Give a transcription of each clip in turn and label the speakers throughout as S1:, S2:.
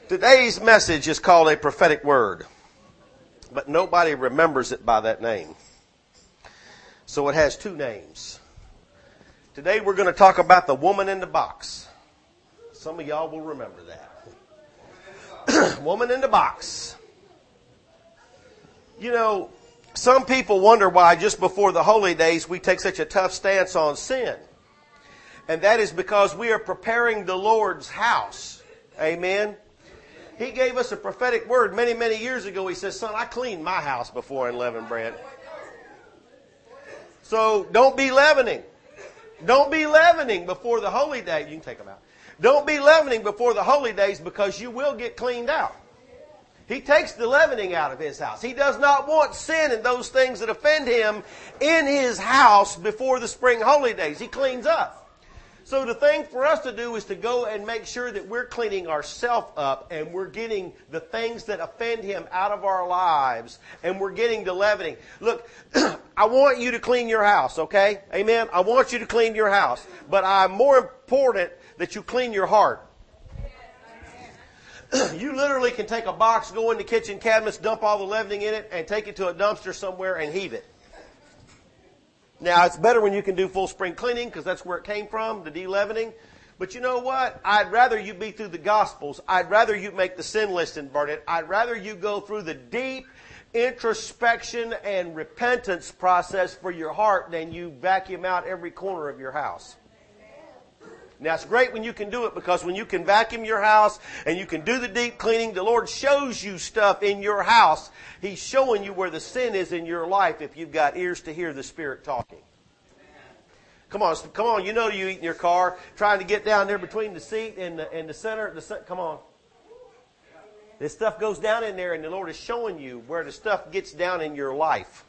S1: Today's message is called a prophetic word, but nobody remembers it by that name. So it has two names. Today we're going to talk about the woman in the box. Some of y'all will remember that. Woman in the box. You know, some people wonder why just before the holy days we take such a tough stance on sin. And that is because we are preparing the Lord's house. Amen. He gave us a prophetic word many, many years ago. He says, son, I cleaned my house before unleavened bread. So don't be leavening. Don't be leavening before the holy day. You can take them out. Don't be leavening before the holy days because you will get cleaned out. He takes the leavening out of his house. He does not want sin and those things that offend him in his house before the spring holy days. He cleans up. So the thing for us to do is to go and make sure that we're cleaning ourselves up and we're getting the things that offend him out of our lives and we're getting the leavening. Look, I want you to clean your house, okay? Amen? I want you to clean your house. But I'm more important that you clean your heart. You literally can take a box, go in the kitchen cabinets, dump all the leavening in it, and take it to a dumpster somewhere and heave it. Now, it's better when you can do full spring cleaning because that's where it came from, the de-leavening. But you know what? I'd rather you be through the Gospels. I'd rather you make the sin list and burn it. I'd rather you go through the deep introspection and repentance process for your heart than you vacuum out every corner of your house. Now, it's great when you can do it because when you can vacuum your house and you can do the deep cleaning, the Lord shows you stuff in your house. He's showing you where the sin is in your life if you've got ears to hear the Spirit talking. Come on. You know you eat in your car, trying to get down there between the seat and the center. Come on. This stuff goes down in there and the Lord is showing you where the stuff gets down in your life.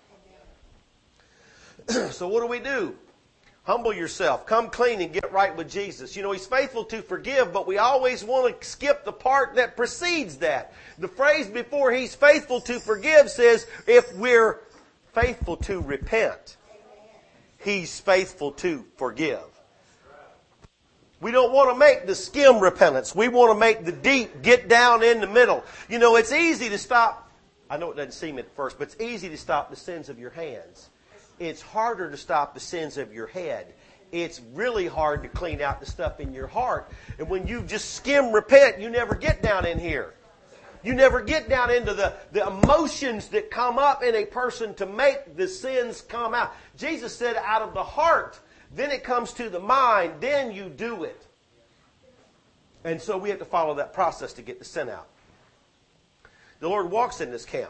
S1: So what do? Humble yourself. Come clean and get right with Jesus. You know, He's faithful to forgive, but we always want to skip the part that precedes that. The phrase before He's faithful to forgive says, if we're faithful to repent, He's faithful to forgive. We don't want to make the skim repentance. We want to make the deep get down in the middle. You know, it's easy to stop. I know it doesn't seem at first, but it's easy to stop the sins of your hands. It's harder to stop the sins of your head. It's really hard to clean out the stuff in your heart. And when you just skim repent, you never get down in here. You never get down into the emotions that come up in a person to make the sins come out. Jesus said out of the heart, then it comes to the mind, then you do it. And so we have to follow that process to get the sin out. The Lord walks in this camp.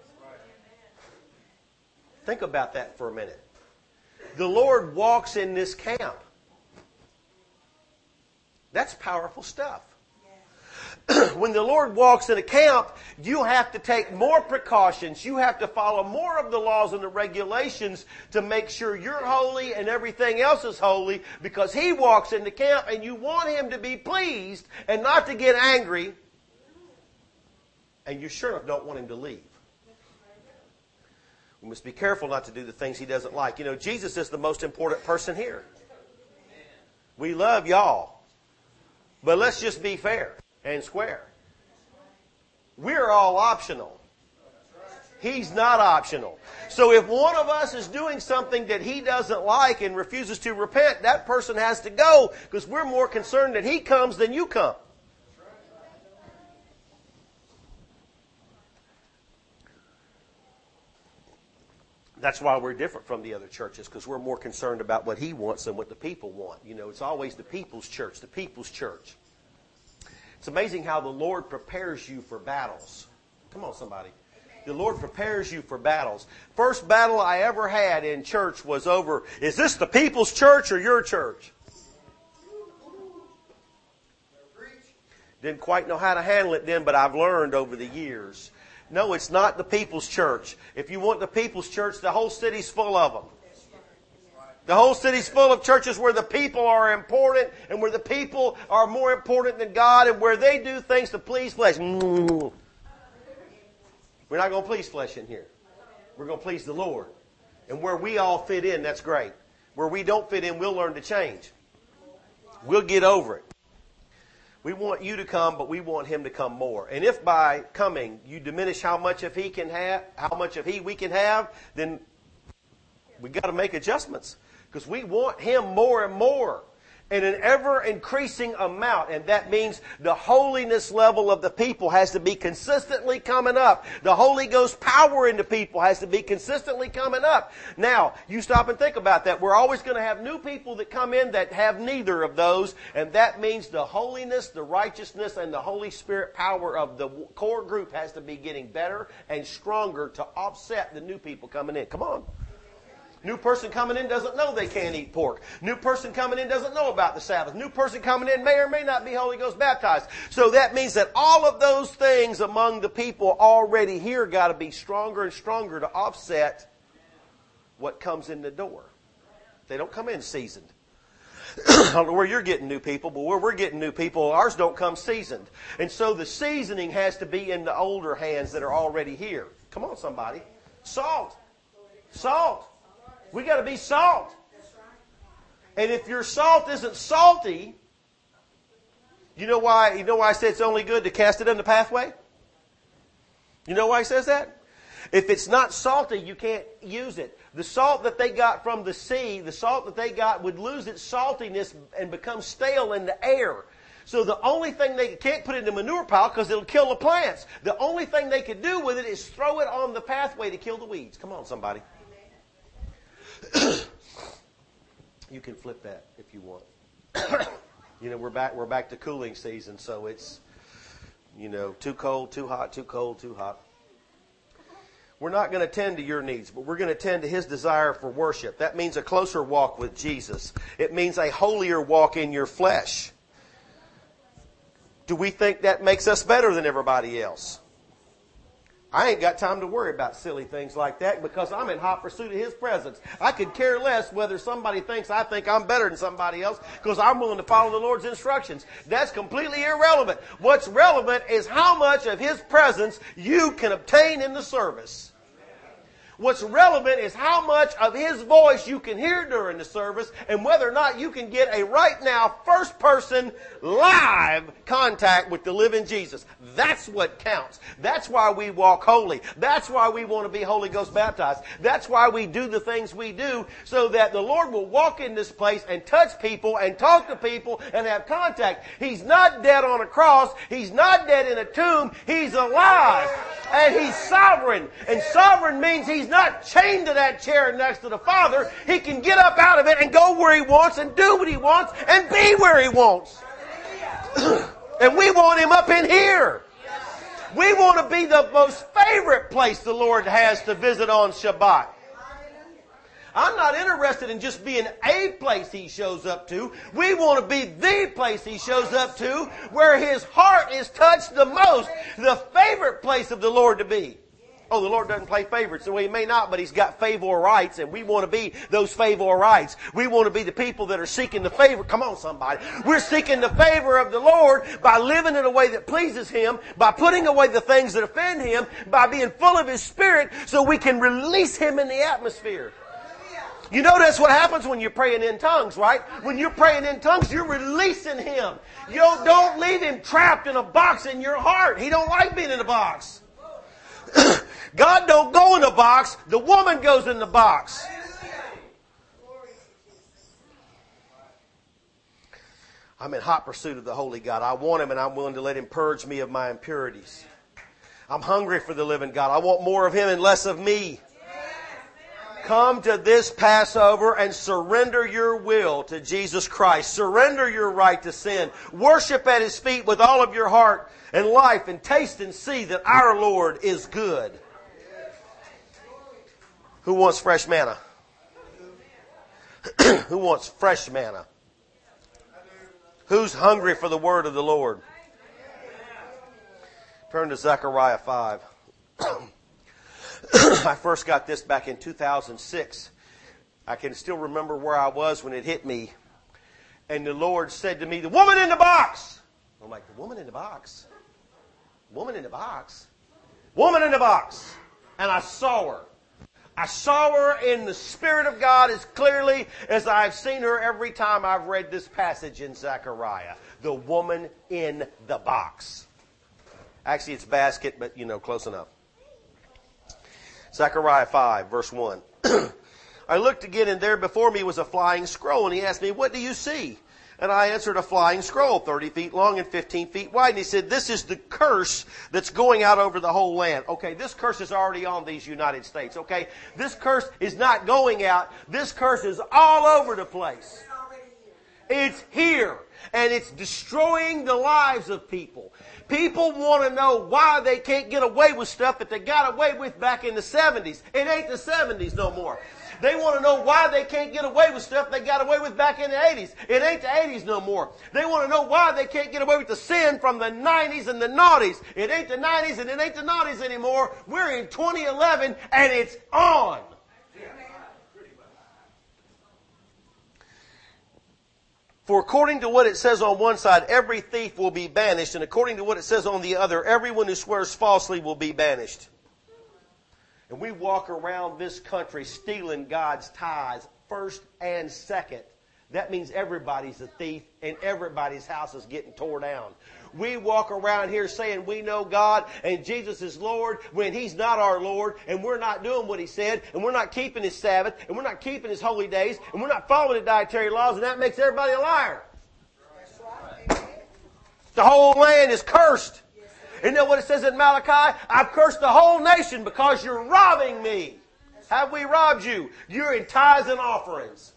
S1: Think about that for a minute. The Lord walks in this camp. That's powerful stuff. When the Lord walks in a camp, you have to take more precautions. You have to follow more of the laws and the regulations to make sure you're holy and everything else is holy because He walks in the camp and you want Him to be pleased and not to get angry. And you sure enough don't want Him to leave. We must be careful not to do the things He doesn't like. You know, Jesus is the most important person here. We love y'all. But let's just be fair and square. We're all optional. He's not optional. So if one of us is doing something that He doesn't like and refuses to repent, that person has to go because we're more concerned that He comes than you come. That's why we're different from the other churches, because we're more concerned about what He wants than what the people want. You know, it's always the people's church, the people's church. It's amazing how the Lord prepares you for battles. Come on, somebody. The Lord prepares you for battles. First battle I ever had in church was over, is this the people's church or your church? Didn't quite know how to handle it then, but I've learned over the years. No, it's not the people's church. If you want the people's church, the whole city's full of them. The whole city's full of churches where the people are important and where the people are more important than God and where they do things to please flesh. We're not going to please flesh in here. We're going to please the Lord. And where we all fit in, that's great. Where we don't fit in, we'll learn to change. We'll get over it. We want you to come, but we want him to come more. And if by coming you diminish how much of he can have, how much of he we can have, then we got to make adjustments, because we want him more and more. In an ever-increasing amount. And that means the holiness level of the people has to be consistently coming up. The Holy Ghost power in the people has to be consistently coming up. Now, you stop and think about that. We're always going to have new people that come in that have neither of those. And that means the holiness, the righteousness, and the Holy Spirit power of the core group has to be getting better and stronger to offset the new people coming in. Come on. New person coming in doesn't know they can't eat pork. New person coming in doesn't know about the Sabbath. New person coming in may or may not be Holy Ghost baptized. So that means that all of those things among the people already here got to be stronger and stronger to offset what comes in the door. They don't come in seasoned. I don't know where you're getting new people, but where we're getting new people, ours don't come seasoned. And so the seasoning has to be in the older hands that are already here. Come on, somebody. Salt. Salt. We got to be salt. And if your salt isn't salty, you know why I say it's only good to cast it in the pathway? You know why he says that? If it's not salty, you can't use it. The salt that they got from the sea, the salt that they got would lose its saltiness and become stale in the air. So the only thing they can't put it in the manure pile because it'll kill the plants. The only thing they could do with it is throw it on the pathway to kill the weeds. Come on, somebody. You can flip that if you want. We're back to cooling season, so it's, too cold, too hot, too cold, too hot. We're not going to tend to your needs, but we're going to tend to his desire for worship. That means a closer walk with Jesus. It means a holier walk in your flesh. Do we think that makes us better than everybody else? I ain't got time to worry about silly things like that because I'm in hot pursuit of his presence. I could care less whether somebody thinks I think I'm better than somebody else because I'm willing to follow the Lord's instructions. That's completely irrelevant. What's relevant is how much of his presence you can obtain in the service. What's relevant is how much of his voice you can hear during the service and whether or not you can get a right now first person live contact with the living Jesus. That's what counts. That's why we walk holy. That's why we want to be Holy Ghost baptized. That's why we do the things we do so that the Lord will walk in this place and touch people and talk to people and have contact. He's not dead on a cross. He's not dead in a tomb. He's alive. And he's sovereign. And sovereign means he's not chained to that chair next to the Father. He can get up out of it and go where he wants and do what he wants and be where he wants. And we want him up in here. We want to be the most favorite place the Lord has to visit on Shabbat. I'm not interested in just being a place he shows up to. We want to be the place he shows up to where his heart is touched the most. The favorite place of the Lord to be. Oh, the Lord doesn't play favorites. Well, he may not, but he's got favorites, and we want to be those favorites. We want to be the people that are seeking the favor. Come on, somebody. We're seeking the favor of the Lord by living in a way that pleases him, by putting away the things that offend him, by being full of his Spirit so we can release him in the atmosphere. You know that's what happens when you're praying in tongues, right? When you're praying in tongues, you're releasing him. You don't leave him trapped in a box in your heart. He don't like being in a box. God don't go in a box. The woman goes in the box. I'm in hot pursuit of the Holy God. I want him and I'm willing to let him purge me of my impurities. I'm hungry for the living God. I want more of him and less of me. Come to this Passover and surrender your will to Jesus Christ. Surrender your right to sin. Worship at his feet with all of your heart and life and taste and see that our Lord is good. Who wants fresh manna? Who wants fresh manna? Who's hungry for the word of the Lord? Turn to Zechariah 5. I first got this back in 2006. I can still remember where I was when it hit me. And the Lord said to me, the woman in the box. I'm like, the woman in the box? Woman in the box? Woman in the box. And I saw her. I saw her in the Spirit of God as clearly as I've seen her every time I've read this passage in Zechariah. The woman in the box. Actually, it's basket, but close enough. Zechariah 5, verse 1. I looked again, and there before me was a flying scroll, and he asked me, what do you see? And I answered, a flying scroll, 30 feet long and 15 feet wide. And he said, this is the curse that's going out over the whole land. Okay, this curse is already on these United States, okay? This curse is not going out. This curse is all over the place. It's here. And it's destroying the lives of people. People want to know why they can't get away with stuff that they got away with back in the 70s. It ain't the 70s no more. They want to know why they can't get away with stuff they got away with back in the 80s. It ain't the 80s no more. They want to know why they can't get away with the sin from the 90s and the noughties. It ain't the 90s and it ain't the noughties anymore. We're in 2011 and it's on. For according to what it says on one side, every thief will be banished, and according to what it says on the other, everyone who swears falsely will be banished. And we walk around this country stealing God's tithes first and second. That means everybody's a thief and everybody's house is getting tore down. We walk around here saying we know God and Jesus is Lord when He's not our Lord, and we're not doing what He said, and we're not keeping His Sabbath, and we're not keeping His holy days, and we're not following the dietary laws, and that makes everybody a liar. The whole land is cursed. Isn't that what it says in Malachi? I've cursed the whole nation because you're robbing me. Have we robbed you? You're in tithes and offerings.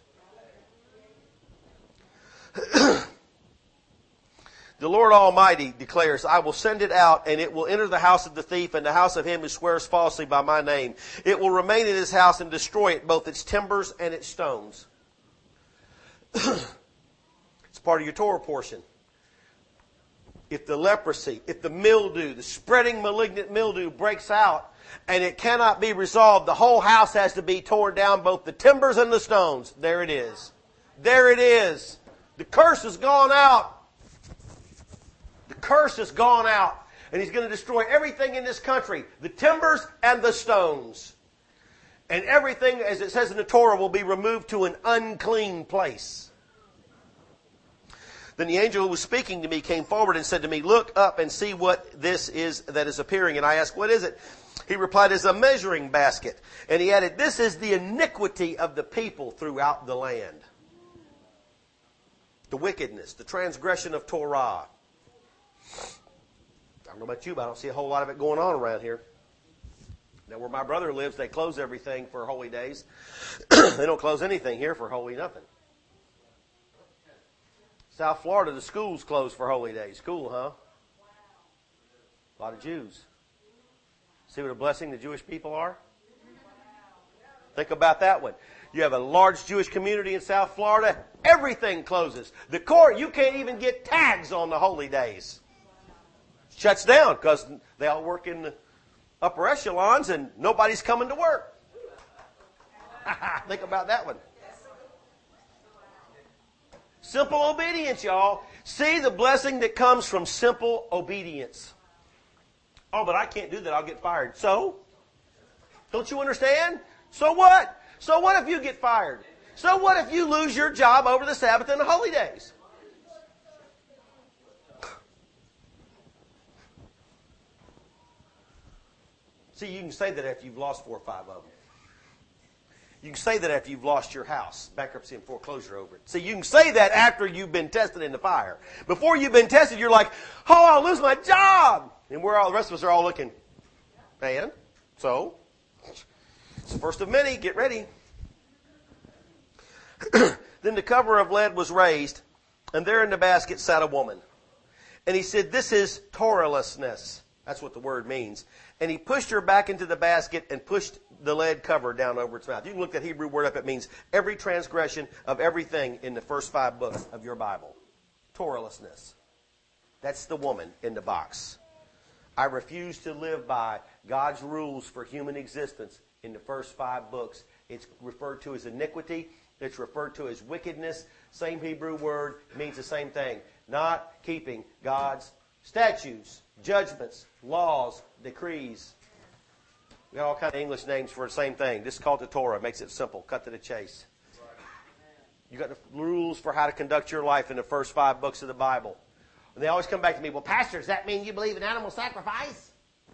S1: The Lord Almighty declares, I will send it out, and it will enter the house of the thief and the house of him who swears falsely by my name. It will remain in his house and destroy it, both its timbers and its stones. It's part of your Torah portion. If the leprosy, if the mildew, the spreading malignant mildew breaks out and it cannot be resolved, the whole house has to be torn down, both the timbers and the stones. There it is. There it is. The curse has gone out. The curse has gone out. And He's going to destroy everything in this country. The timbers and the stones. And everything, as it says in the Torah, will be removed to an unclean place. Then the angel who was speaking to me came forward and said to me, look up and see what this is that is appearing. And I asked, what is it? He replied, it's a measuring basket. And he added, this is the iniquity of the people throughout the land. The wickedness, the transgression of Torah. I don't know about you, but I don't see a whole lot of it going on around here. Now, where my brother lives, they close everything for holy days. They don't close anything here for holy nothing. South Florida, the schools close for holy days. Cool, huh? A lot of Jews. See what a blessing the Jewish people are? Think about that one. You have a large Jewish community in South Florida. Everything closes. The court, you can't even get tags on the holy days. Shuts down because they all work in the upper echelons and nobody's coming to work. Think about that one. Simple obedience, y'all. See the blessing that comes from simple obedience. Oh, but I can't do that. I'll get fired. So? Don't you understand? So what? So what if you get fired? So what if you lose your job over the Sabbath and the holy days? See, you can say that after you've lost 4 or 5 of them. You can say that after you've lost your house, bankruptcy and foreclosure over it. See, you can say that after you've been tested in the fire. Before you've been tested, you're like, oh, I'll lose my job. And we're all, the rest of us are all looking, man, so, it's the first of many, get ready. Then the cover of lead was raised, and there in the basket sat a woman. And he said, this is Torahlessness. That's what the word means. And he pushed her back into the basket and pushed the lead cover down over its mouth. You can look that Hebrew word up. It means every transgression of everything in the first 5 books of your Bible. Torahlessness. That's the woman in the box. I refuse to live by God's rules for human existence in the first 5 books. It's referred to as iniquity. It's referred to as wickedness. Same Hebrew word, means the same thing. Not keeping God's statutes, judgments, laws, decrees. We got all kinds of English names for the same thing. This is called the Torah. It makes it simple. Cut to the chase. You got the rules for how to conduct your life in the first 5 books of the Bible. And they always come back to me, well, Pastor, does that mean you believe in animal sacrifice?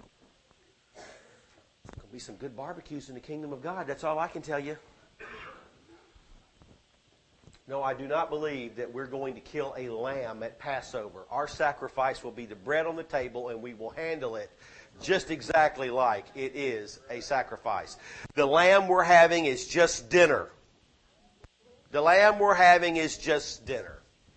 S1: There's going to be some good barbecues in the kingdom of God. That's all I can tell you. No, I do not believe that we're going to kill a lamb at Passover. Our sacrifice will be the bread on the table, and we will handle it just exactly like it is a sacrifice. The lamb we're having is just dinner. The lamb we're having is just dinner.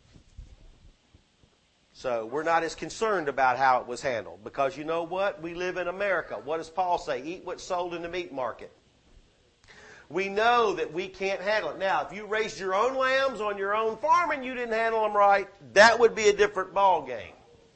S1: So we're not as concerned about how it was handled. Because you know what? We live in America. What does Paul say? Eat what's sold in the meat market. We know that we can't handle it. Now, if you raised your own lambs on your own farm and you didn't handle them right, that would be a different ball game.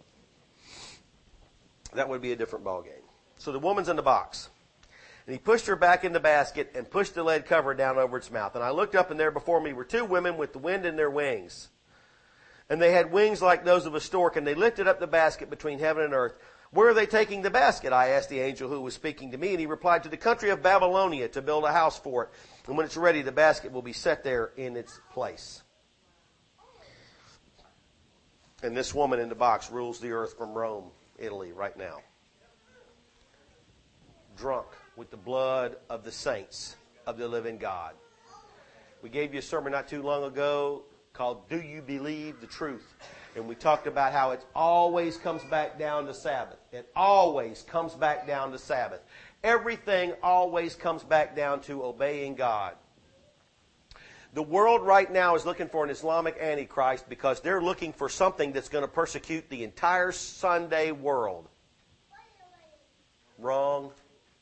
S1: That would be a different ball game. So the woman's in the box. And he pushed her back in the basket and pushed the lead cover down over its mouth. And I looked up, and there before me were 2 women with the wind in their wings. And they had wings like those of a stork, and they lifted up the basket between heaven and earth. Where are they taking the basket? I asked the angel who was speaking to me, and he replied, to the country of Babylonia, to build a house for it. And when it's ready, the basket will be set there in its place. And this woman in the box rules the earth from Rome, Italy, right now. Drunk with the blood of the saints of the living God. We gave you a sermon not too long ago called Do You Believe the Truth? And we talked about how it always comes back down to Sabbath. It always comes back down to Sabbath. Everything always comes back down to obeying God. The world right now is looking for an Islamic Antichrist because they're looking for something that's going to persecute the entire Sunday world. Wrong.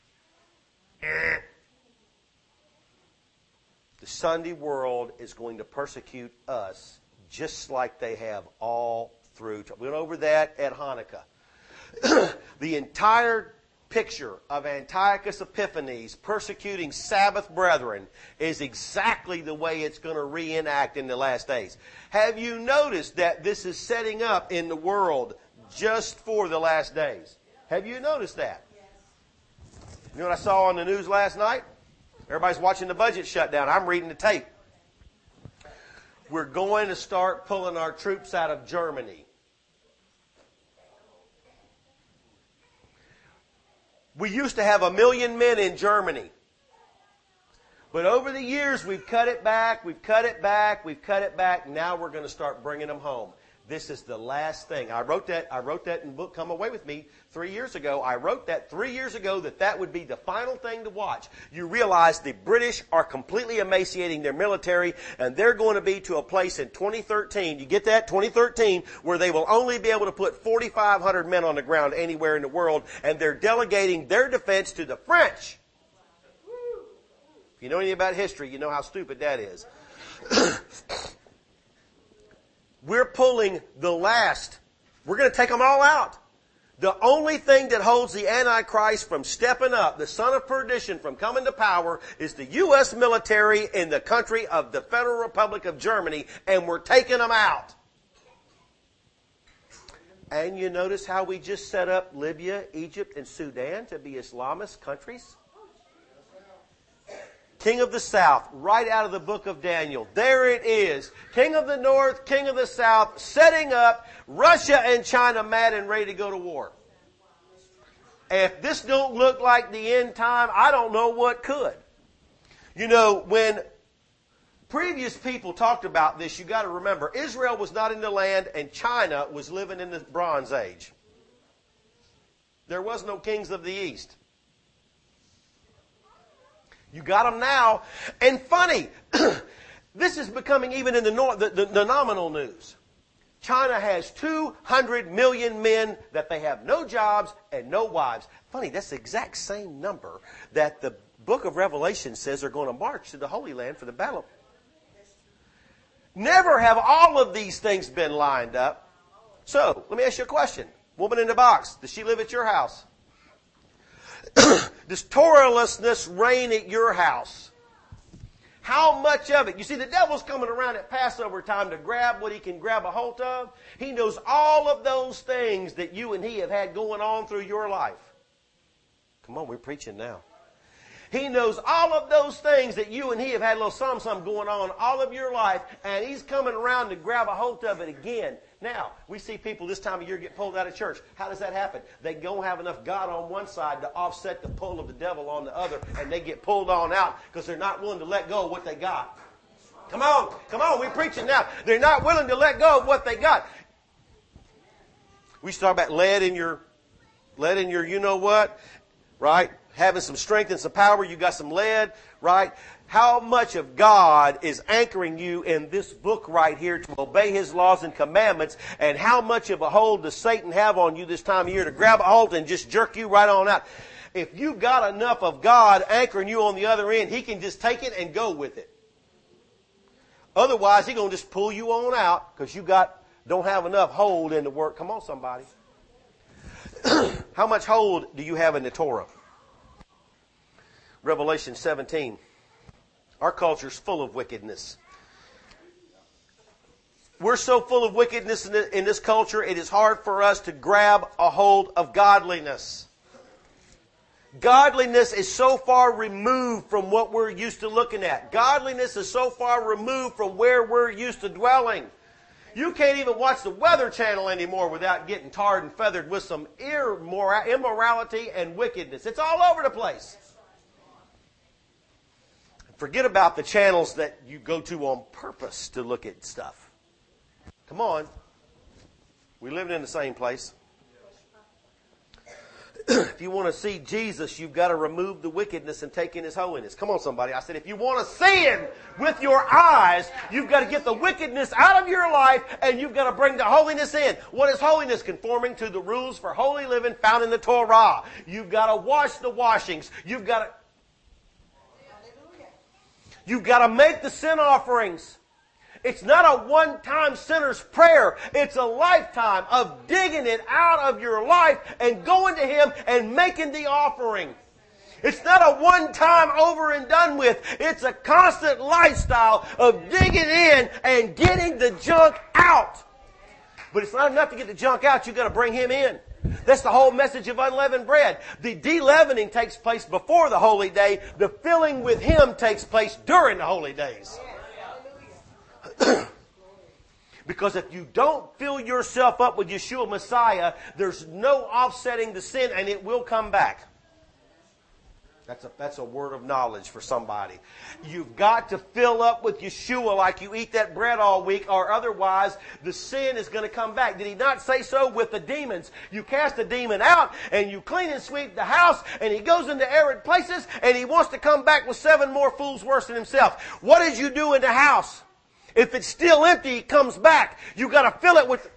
S1: The Sunday world is going to persecute us just like they have all through. We went over that at Hanukkah. The entire picture of Antiochus Epiphanes persecuting Sabbath brethren is exactly the way it's going to reenact in the last days. Have you noticed that this is setting up in the world just for the last days? Have you noticed that? You know what I saw on the news last night? Everybody's watching the budget shutdown. I'm reading the tape. We're going to start pulling our troops out of Germany. We used to have 1 million men in Germany. But over the years, we've cut it back, we've cut it back, we've cut it back. Now we're going to start bringing them home. This is the last thing. I wrote that in the book, Come Away With Me, 3 years ago. I wrote that 3 years ago that would be the final thing to watch. You realize the British are completely emaciating their military, and they're going to be to a place in 2013, you get that, 2013, where they will only be able to put 4,500 men on the ground anywhere in the world, and they're delegating their defense to the French. If you know anything about history, you know how stupid that is. We're pulling the last. We're going to take them all out. The only thing that holds the Antichrist from stepping up, the son of perdition from coming to power, is the U.S. military in the country of the Federal Republic of Germany, and we're taking them out. And you notice how we just set up Libya, Egypt, and Sudan to be Islamist countries? King of the South, right out of the book of Daniel. There it is. King of the North, King of the South, setting up Russia and China mad and ready to go to war. If this don't look like the end time, I don't know what could. You know, when previous people talked about this, you got to remember, Israel was not in the land and China was living in the Bronze Age. There was no kings of the East. You got them now. And funny, this is becoming even in the nominal news. China has 200 million men that they have no jobs and no wives. Funny, that's the exact same number that the book of Revelation says are going to march to the Holy Land for the battle. Never have all of these things been lined up. So, let me ask you a question. Woman in the box, does she live at your house? Does Torahlessness reign at your house? How much of it? You see, the devil's coming around at Passover time to grab what he can grab a hold of. He knows all of those things that you and he have had going on through your life. Come on, we're preaching now. He knows all of those things that you and he have had a little something going on all of your life, and he's coming around to grab a hold of it again. Now, we see people this time of year get pulled out of church. How does that happen? They don't have enough God on one side to offset the pull of the devil on the other, and they get pulled on out because they're not willing to let go of what they got. Come on, we're preaching now. They're not willing to let go of what they got. We talk about lead in your you know what, right? Having some strength and some power, you got some lead, right? How much of God is anchoring you in this book right here to obey His laws and commandments, and how much of a hold does Satan have on you this time of year to grab a hold and just jerk you right on out? If you've got enough of God anchoring you on the other end, He can just take it and go with it. Otherwise, He's going to just pull you on out because you don't have enough hold in the Word. Come on, somebody. How much hold do you have in the Torah? Revelation 17. Our culture's full of wickedness. We're so full of wickedness in this culture, it is hard for us to grab a hold of godliness. Godliness is so far removed from what we're used to looking at. Godliness is so far removed from where we're used to dwelling. You can't even watch the Weather Channel anymore without getting tarred and feathered with some immorality and wickedness. It's all over the place. Forget about the channels that you go to on purpose to look at stuff. Come on. We live in the same place. If you want to see Jesus, you've got to remove the wickedness and take in His holiness. Come on, somebody. I said, if you want to see Him with your eyes, you've got to get the wickedness out of your life, and you've got to bring the holiness in. What is holiness? Conforming to the rules for holy living found in the Torah. You've got to wash the washings. You've got to make the sin offerings. It's not a one-time sinner's prayer. It's a lifetime of digging it out of your life and going to Him and making the offering. It's not a one-time over and done with. It's a constant lifestyle of digging in and getting the junk out. But it's not enough to get the junk out. You've got to bring Him in. That's the whole message of unleavened bread. The de-leavening takes place before the holy day. The filling with Him takes place during the holy days. Because if you don't fill yourself up with Yeshua Messiah, there's no offsetting the sin, and it will come back. That's a word of knowledge for somebody. You've got to fill up with Yeshua like you eat that bread all week, or otherwise the sin is going to come back. Did He not say so with the demons? You cast a demon out, and you clean and sweep the house, and he goes into arid places, and he wants to come back with 7 more fools worse than himself. What did you do in the house? If it's still empty, he comes back. You've got to fill it with...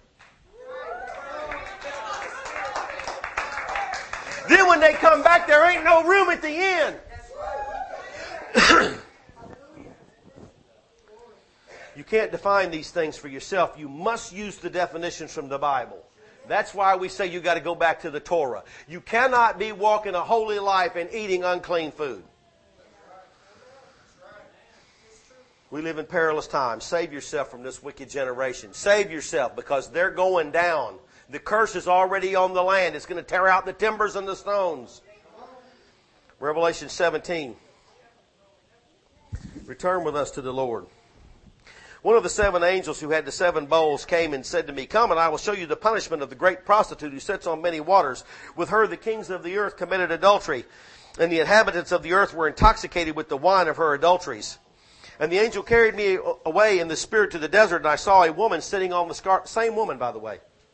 S1: Then when they come back, there ain't no room at the end. You can't define these things for yourself. You must use the definitions from the Bible. That's why we say you got to go back to the Torah. You cannot be walking a holy life and eating unclean food. We live in perilous times. Save yourself from this wicked generation. Save yourself, because they're going down. The curse is already on the land. It's going to tear out the timbers and the stones. Revelation 17. Return with us to the Lord. One of the 7 angels who had the 7 bowls came and said to me, "Come, and I will show you the punishment of the great prostitute who sits on many waters. With her the kings of the earth committed adultery, and the inhabitants of the earth were intoxicated with the wine of her adulteries." And the angel carried me away in the spirit to the desert, and I saw a woman sitting on the same woman, by the way.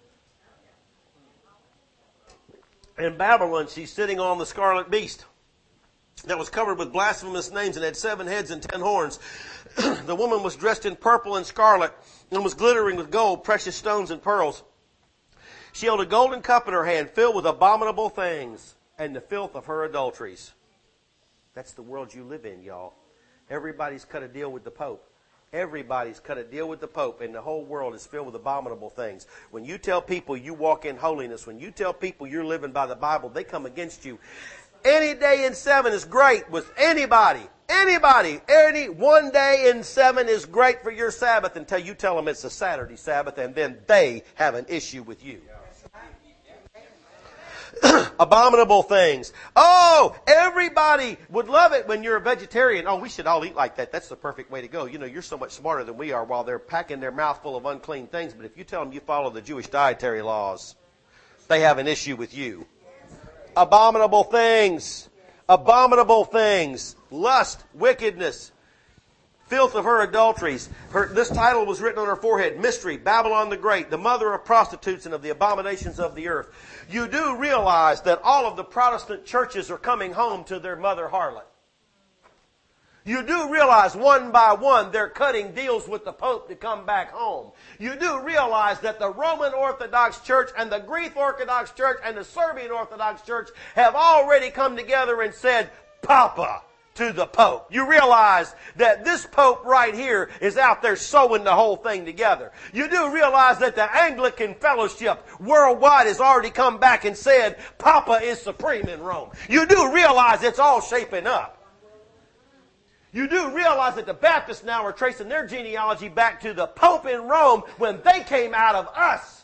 S1: In Babylon, she's sitting on the scarlet beast that was covered with blasphemous names and had 7 heads and 10 horns. The woman was dressed in purple and scarlet and was glittering with gold, precious stones, and pearls. She held a golden cup in her hand filled with abominable things and the filth of her adulteries. That's the world you live in, y'all. Everybody's cut a deal with the Pope. Everybody's cut a deal with the Pope, and the whole world is filled with abominable things. When you tell people you walk in holiness, when you tell people you're living by the Bible, they come against you. Any day in 7 is great with anybody. Anybody. Any one day in 7 is great for your Sabbath until you tell them it's a Saturday Sabbath, and then they have an issue with you. Abominable things. Oh, everybody would love it when you're a vegetarian. Oh, we should all eat like that. That's the perfect way to go. You know, you're so much smarter than we are while they're packing their mouth full of unclean things. But if you tell them you follow the Jewish dietary laws, they have an issue with you. Abominable things. Abominable things. Lust, wickedness, filth of her adulteries. This title was written on her forehead. Mystery, Babylon the Great, the mother of prostitutes and of the abominations of the earth. You do realize that all of the Protestant churches are coming home to their mother harlot. You do realize one by one they're cutting deals with the Pope to come back home. You do realize that the Roman Orthodox Church and the Greek Orthodox Church and the Serbian Orthodox Church have already come together and said, Papa, to the Pope. You realize that this Pope right here is out there sewing the whole thing together. You do realize that the Anglican Fellowship worldwide has already come back and said, Papa is supreme in Rome. You do realize it's all shaping up. You do realize that the Baptists now are tracing their genealogy back to the Pope in Rome when they came out of us.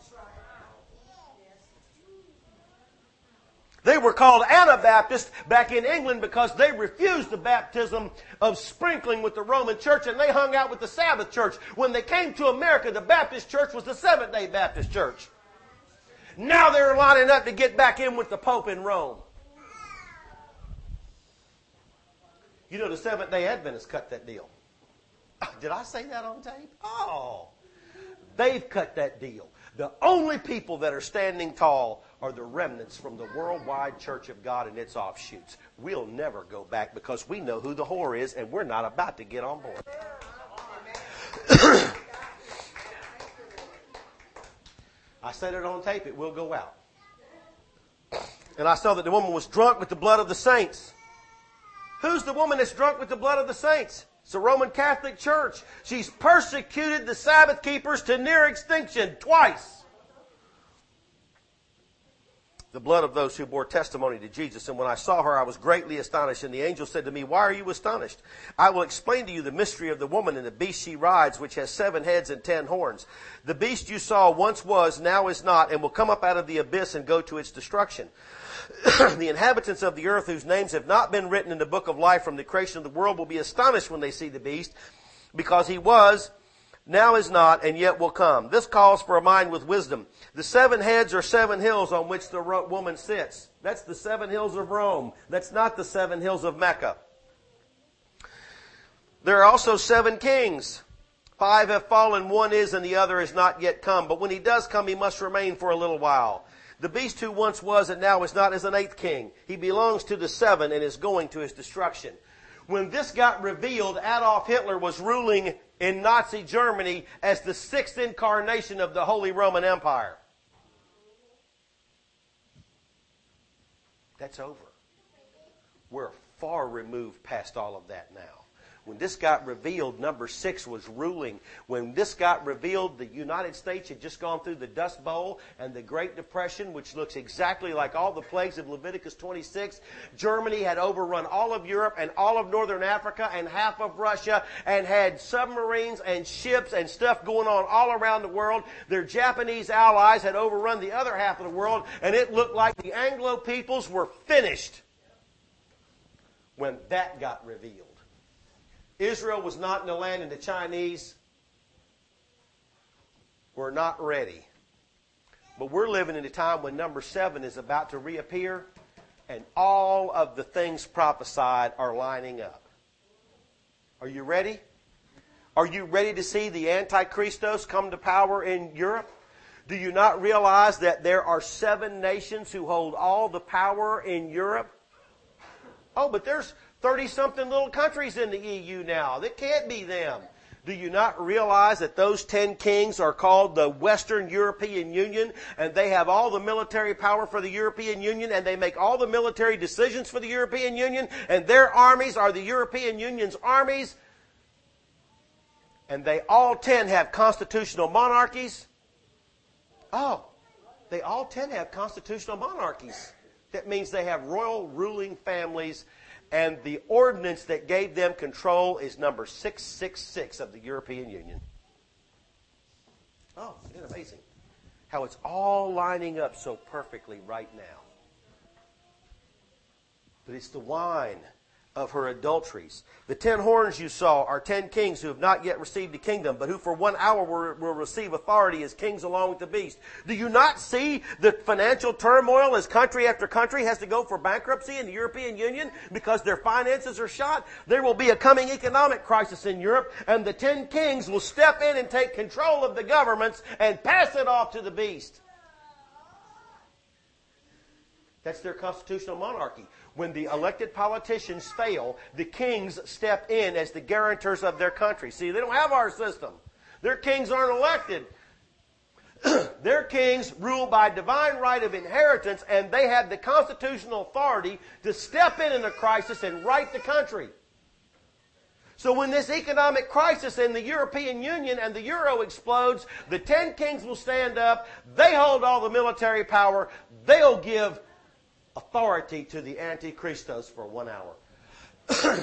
S1: They were called Anabaptists back in England because they refused the baptism of sprinkling with the Roman Church, and they hung out with the Sabbath Church. When they came to America, the Baptist Church was the Seventh-day Baptist Church. Now they're lining up to get back in with the Pope in Rome. You know, the Seventh-day Adventists cut that deal. Did I say that on tape? Oh, they've cut that deal. The only people that are standing tall are the remnants from the worldwide Church of God and its offshoots. We'll never go back because we know who the whore is and we're not about to get on board. I said it on tape, it will go out. And I saw that the woman was drunk with the blood of the saints. Who's the woman that's drunk with the blood of the saints? It's the Roman Catholic Church. She's persecuted the Sabbath keepers to near extinction twice. The blood of those who bore testimony to Jesus. And when I saw her, I was greatly astonished. And the angel said to me, why are you astonished? I will explain to you the mystery of the woman and the beast she rides, which has 7 heads and 10 horns. The beast you saw once was, now is not, and will come up out of the abyss and go to its destruction. The inhabitants of the earth whose names have not been written in the book of life from the creation of the world will be astonished when they see the beast, because he was, now is not, and yet will come. This calls for a mind with wisdom. The 7 heads are 7 hills on which the woman sits. That's the 7 hills of Rome. That's not the 7 hills of Mecca. There are also 7 kings. 5 have fallen, 1 is, and the other is not yet come. But when he does come, he must remain for a little while. The beast who once was and now is not is an 8th king. He belongs to the 7 and is going to his destruction. When this got revealed, Adolf Hitler was ruling in Nazi Germany as the 6th incarnation of the Holy Roman Empire. That's over. We're far removed past all of that now. When this got revealed, number 6 was ruling. When this got revealed, the United States had just gone through the Dust Bowl and the Great Depression, which looks exactly like all the plagues of Leviticus 26. Germany had overrun all of Europe and all of Northern Africa and half of Russia and had submarines and ships and stuff going on all around the world. Their Japanese allies had overrun the other half of the world, and it looked like the Anglo peoples were finished when that got revealed. Israel was not in the land, and the Chinese were not ready. But we're living in a time when number 7 is about to reappear, and all of the things prophesied are lining up. Are you ready? Are you ready to see the Antichristos come to power in Europe? Do you not realize that there are 7 nations who hold all the power in Europe? Oh, but there's 30-something little countries in the EU now. That can't be them. Do you not realize that those 10 kings are called the Western European Union, and they have all the military power for the European Union, and they make all the military decisions for the European Union, and their armies are the European Union's armies, and they all 10 have constitutional monarchies? Oh, they all 10 have constitutional monarchies. That means they have royal ruling families. And the ordinance that gave them control is number 666 of the European Union. Oh, isn't it amazing? How it's all lining up so perfectly right now. but it's the wine of her adulteries. The 10 horns you saw are 10 kings who have not yet received a kingdom, but who for 1 hour will receive authority as kings along with the beast. Do you not see the financial turmoil as country after country has to go for bankruptcy in the European Union because their finances are shot? There will be a coming economic crisis in Europe, and the 10 kings will step in and take control of the governments and pass it off to the beast. That's their constitutional monarchy. When the elected politicians fail, the kings step in as the guarantors of their country. See, they don't have our system. Their kings aren't elected. Their kings rule by divine right of inheritance, and they have the constitutional authority to step in a crisis and right the country. So when this economic crisis in the European Union and the euro explodes, the 10 kings will stand up. They hold all the military power. They'll give authority to the Antichristos for 1 hour.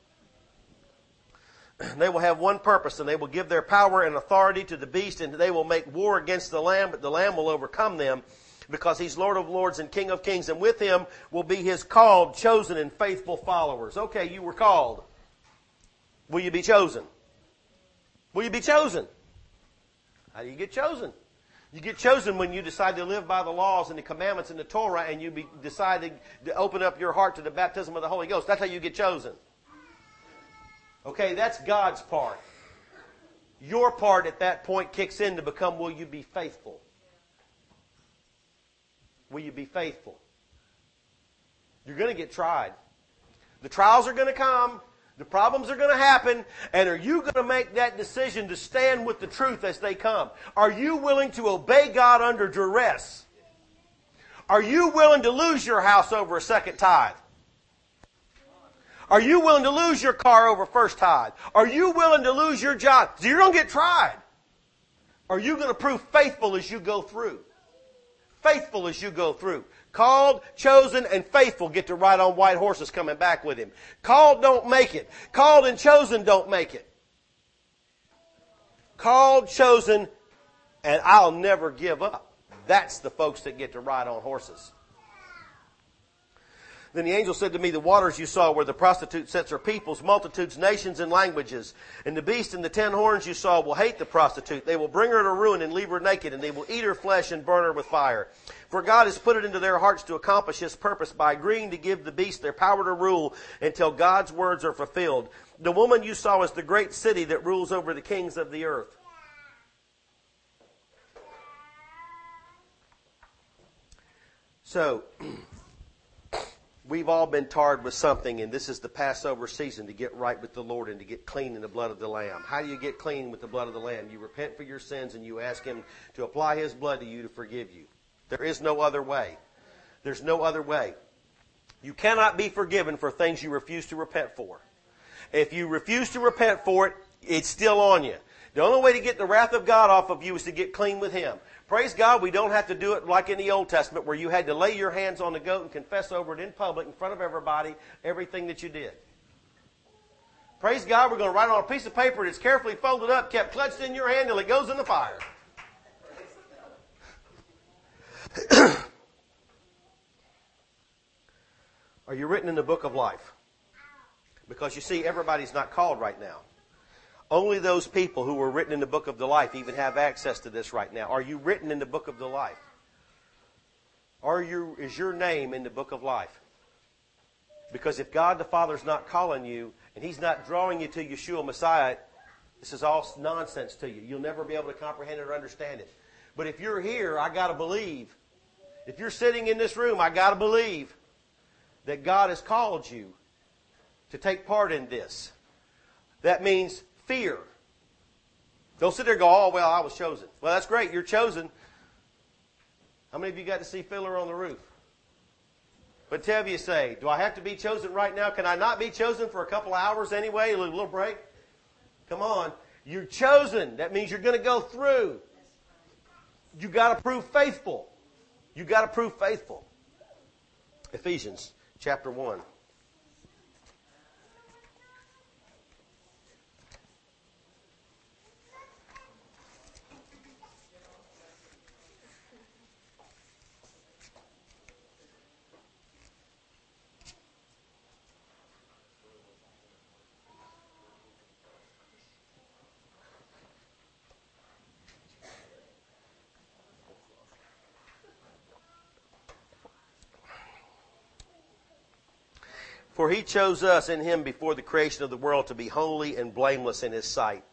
S1: They will have one purpose, and they will give their power and authority to the beast, and they will make war against the Lamb, but the Lamb will overcome them, because he's Lord of lords and King of kings, and with him will be his called, chosen, and faithful followers. Okay, you were called. Will you be chosen? Will you be chosen? How do you get chosen? You get chosen when you decide to live by the laws and the commandments and the Torah, and you decide to open up your heart to the baptism of the Holy Ghost. That's how you get chosen. Okay, that's God's part. Your part at that point kicks in to become, will you be faithful? Will you be faithful? You're going to get tried. The trials are going to come. The problems are going to happen, and are you going to make that decision to stand with the truth as they come? Are you willing to obey God under duress? Are you willing to lose your house over a second tithe? Are you willing to lose your car over first tithe? Are you willing to lose your job? So you're going to get tried. Are you going to prove faithful as you go through? Faithful as you go through. Called, chosen, and faithful get to ride on white horses coming back with him. Called don't make it. Called and chosen don't make it. Called, chosen, and I'll never give up. That's the folks that get to ride on horses. Then the angel said to me, the waters you saw where the prostitute sets her peoples, multitudes, nations, and languages. And the beast and the 10 horns you saw will hate the prostitute. They will bring her to ruin and leave her naked, and they will eat her flesh and burn her with fire. For God has put it into their hearts to accomplish his purpose by agreeing to give the beast their power to rule until God's words are fulfilled. The woman you saw is the great city that rules over the kings of the earth. So, we've all been tarred with something, and this is the Passover season to get right with the Lord and to get clean in the blood of the Lamb. How do you get clean with the blood of the Lamb? You repent for your sins and you ask him to apply his blood to you to forgive you. There is no other way. There's no other way. You cannot be forgiven for things you refuse to repent for. If you refuse to repent for it, it's still on you. The only way to get the wrath of God off of you is to get clean with him. Praise God, we don't have to do it like in the Old Testament where you had to lay your hands on the goat and confess over it in public in front of everybody, everything that you did. Praise God, we're going to write on a piece of paper that's carefully folded up, kept clutched in your hand till it goes in the fire. Are you written in the book of life? Because you see, everybody's not called right now. Only those people who were written in the book of the life even have access to this right now. Are you written in the book of the life? Is your name in the book of life? Because if God the Father's not calling you and he's not drawing you to Yeshua Messiah, this is all nonsense to you. You'll never be able to comprehend it or understand it. But if you're here, I got to believe. If you're sitting in this room, I got to believe that God has called you to take part in this. That means fear. Don't sit there and go, oh, well, I was chosen. Well, that's great. You're chosen. How many of you got to see Fiddler on the Roof? But tell you say, do I have to be chosen right now? Can I not be chosen for a couple hours anyway? A little break? Come on. You're chosen. That means you're going to go through. You got to prove faithful. You got to prove faithful. Ephesians chapter 1. For he chose us in him before the creation of the world to be holy and blameless in his sight.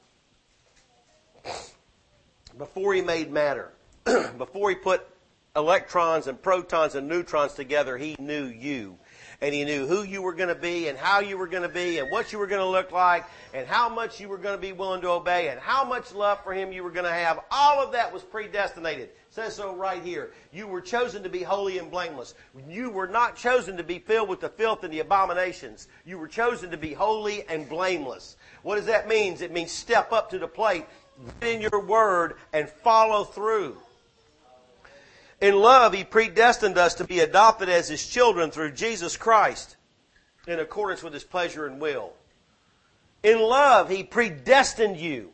S1: Before he made matter, before he put electrons and protons and neutrons together, he knew you. And he knew who you were going to be and how you were going to be and what you were going to look like and how much you were going to be willing to obey and how much love for him you were going to have. All of that was predestinated. It says so right here. You were chosen to be holy and blameless. You were not chosen to be filled with the filth and the abominations. You were chosen to be holy and blameless. What does that mean? It means step up to the plate, get in your word, and follow through. In love, he predestined us to be adopted as his children through Jesus Christ in accordance with his pleasure and will. In love, he predestined you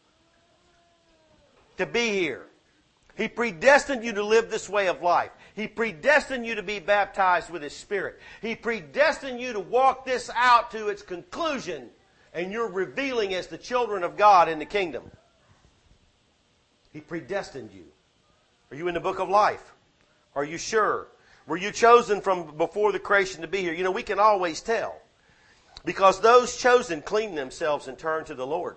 S1: to be here. He predestined you to live this way of life. He predestined you to be baptized with his Spirit. He predestined you to walk this out to its conclusion, and you're revealing as the children of God in the kingdom. He predestined you. Are you in the book of life? Are you sure? Were you chosen from before the creation to be here? You know, we can always tell. Because those chosen clean themselves and turn to the Lord.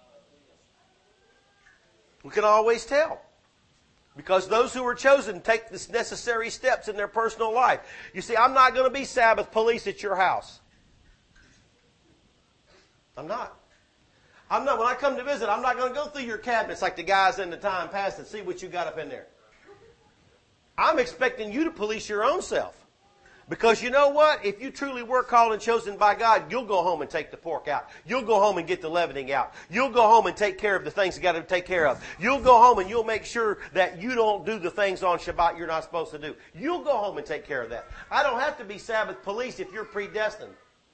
S1: We can always tell. Because those who are chosen take the necessary steps in their personal life. You see, I'm not going to be Sabbath police at your house. I'm not. When I come to visit, I'm not going to go through your cabinets like the guys in the time past and see what you got up in there. I'm expecting you to police your own self. Because you know what? If you truly were called and chosen by God, you'll go home and take the pork out. You'll go home and get the leavening out. You'll go home and take care of the things you got to take care of. You'll go home and you'll make sure that you don't do the things on Shabbat you're not supposed to do. You'll go home and take care of that. I don't have to be Sabbath police if you're predestined.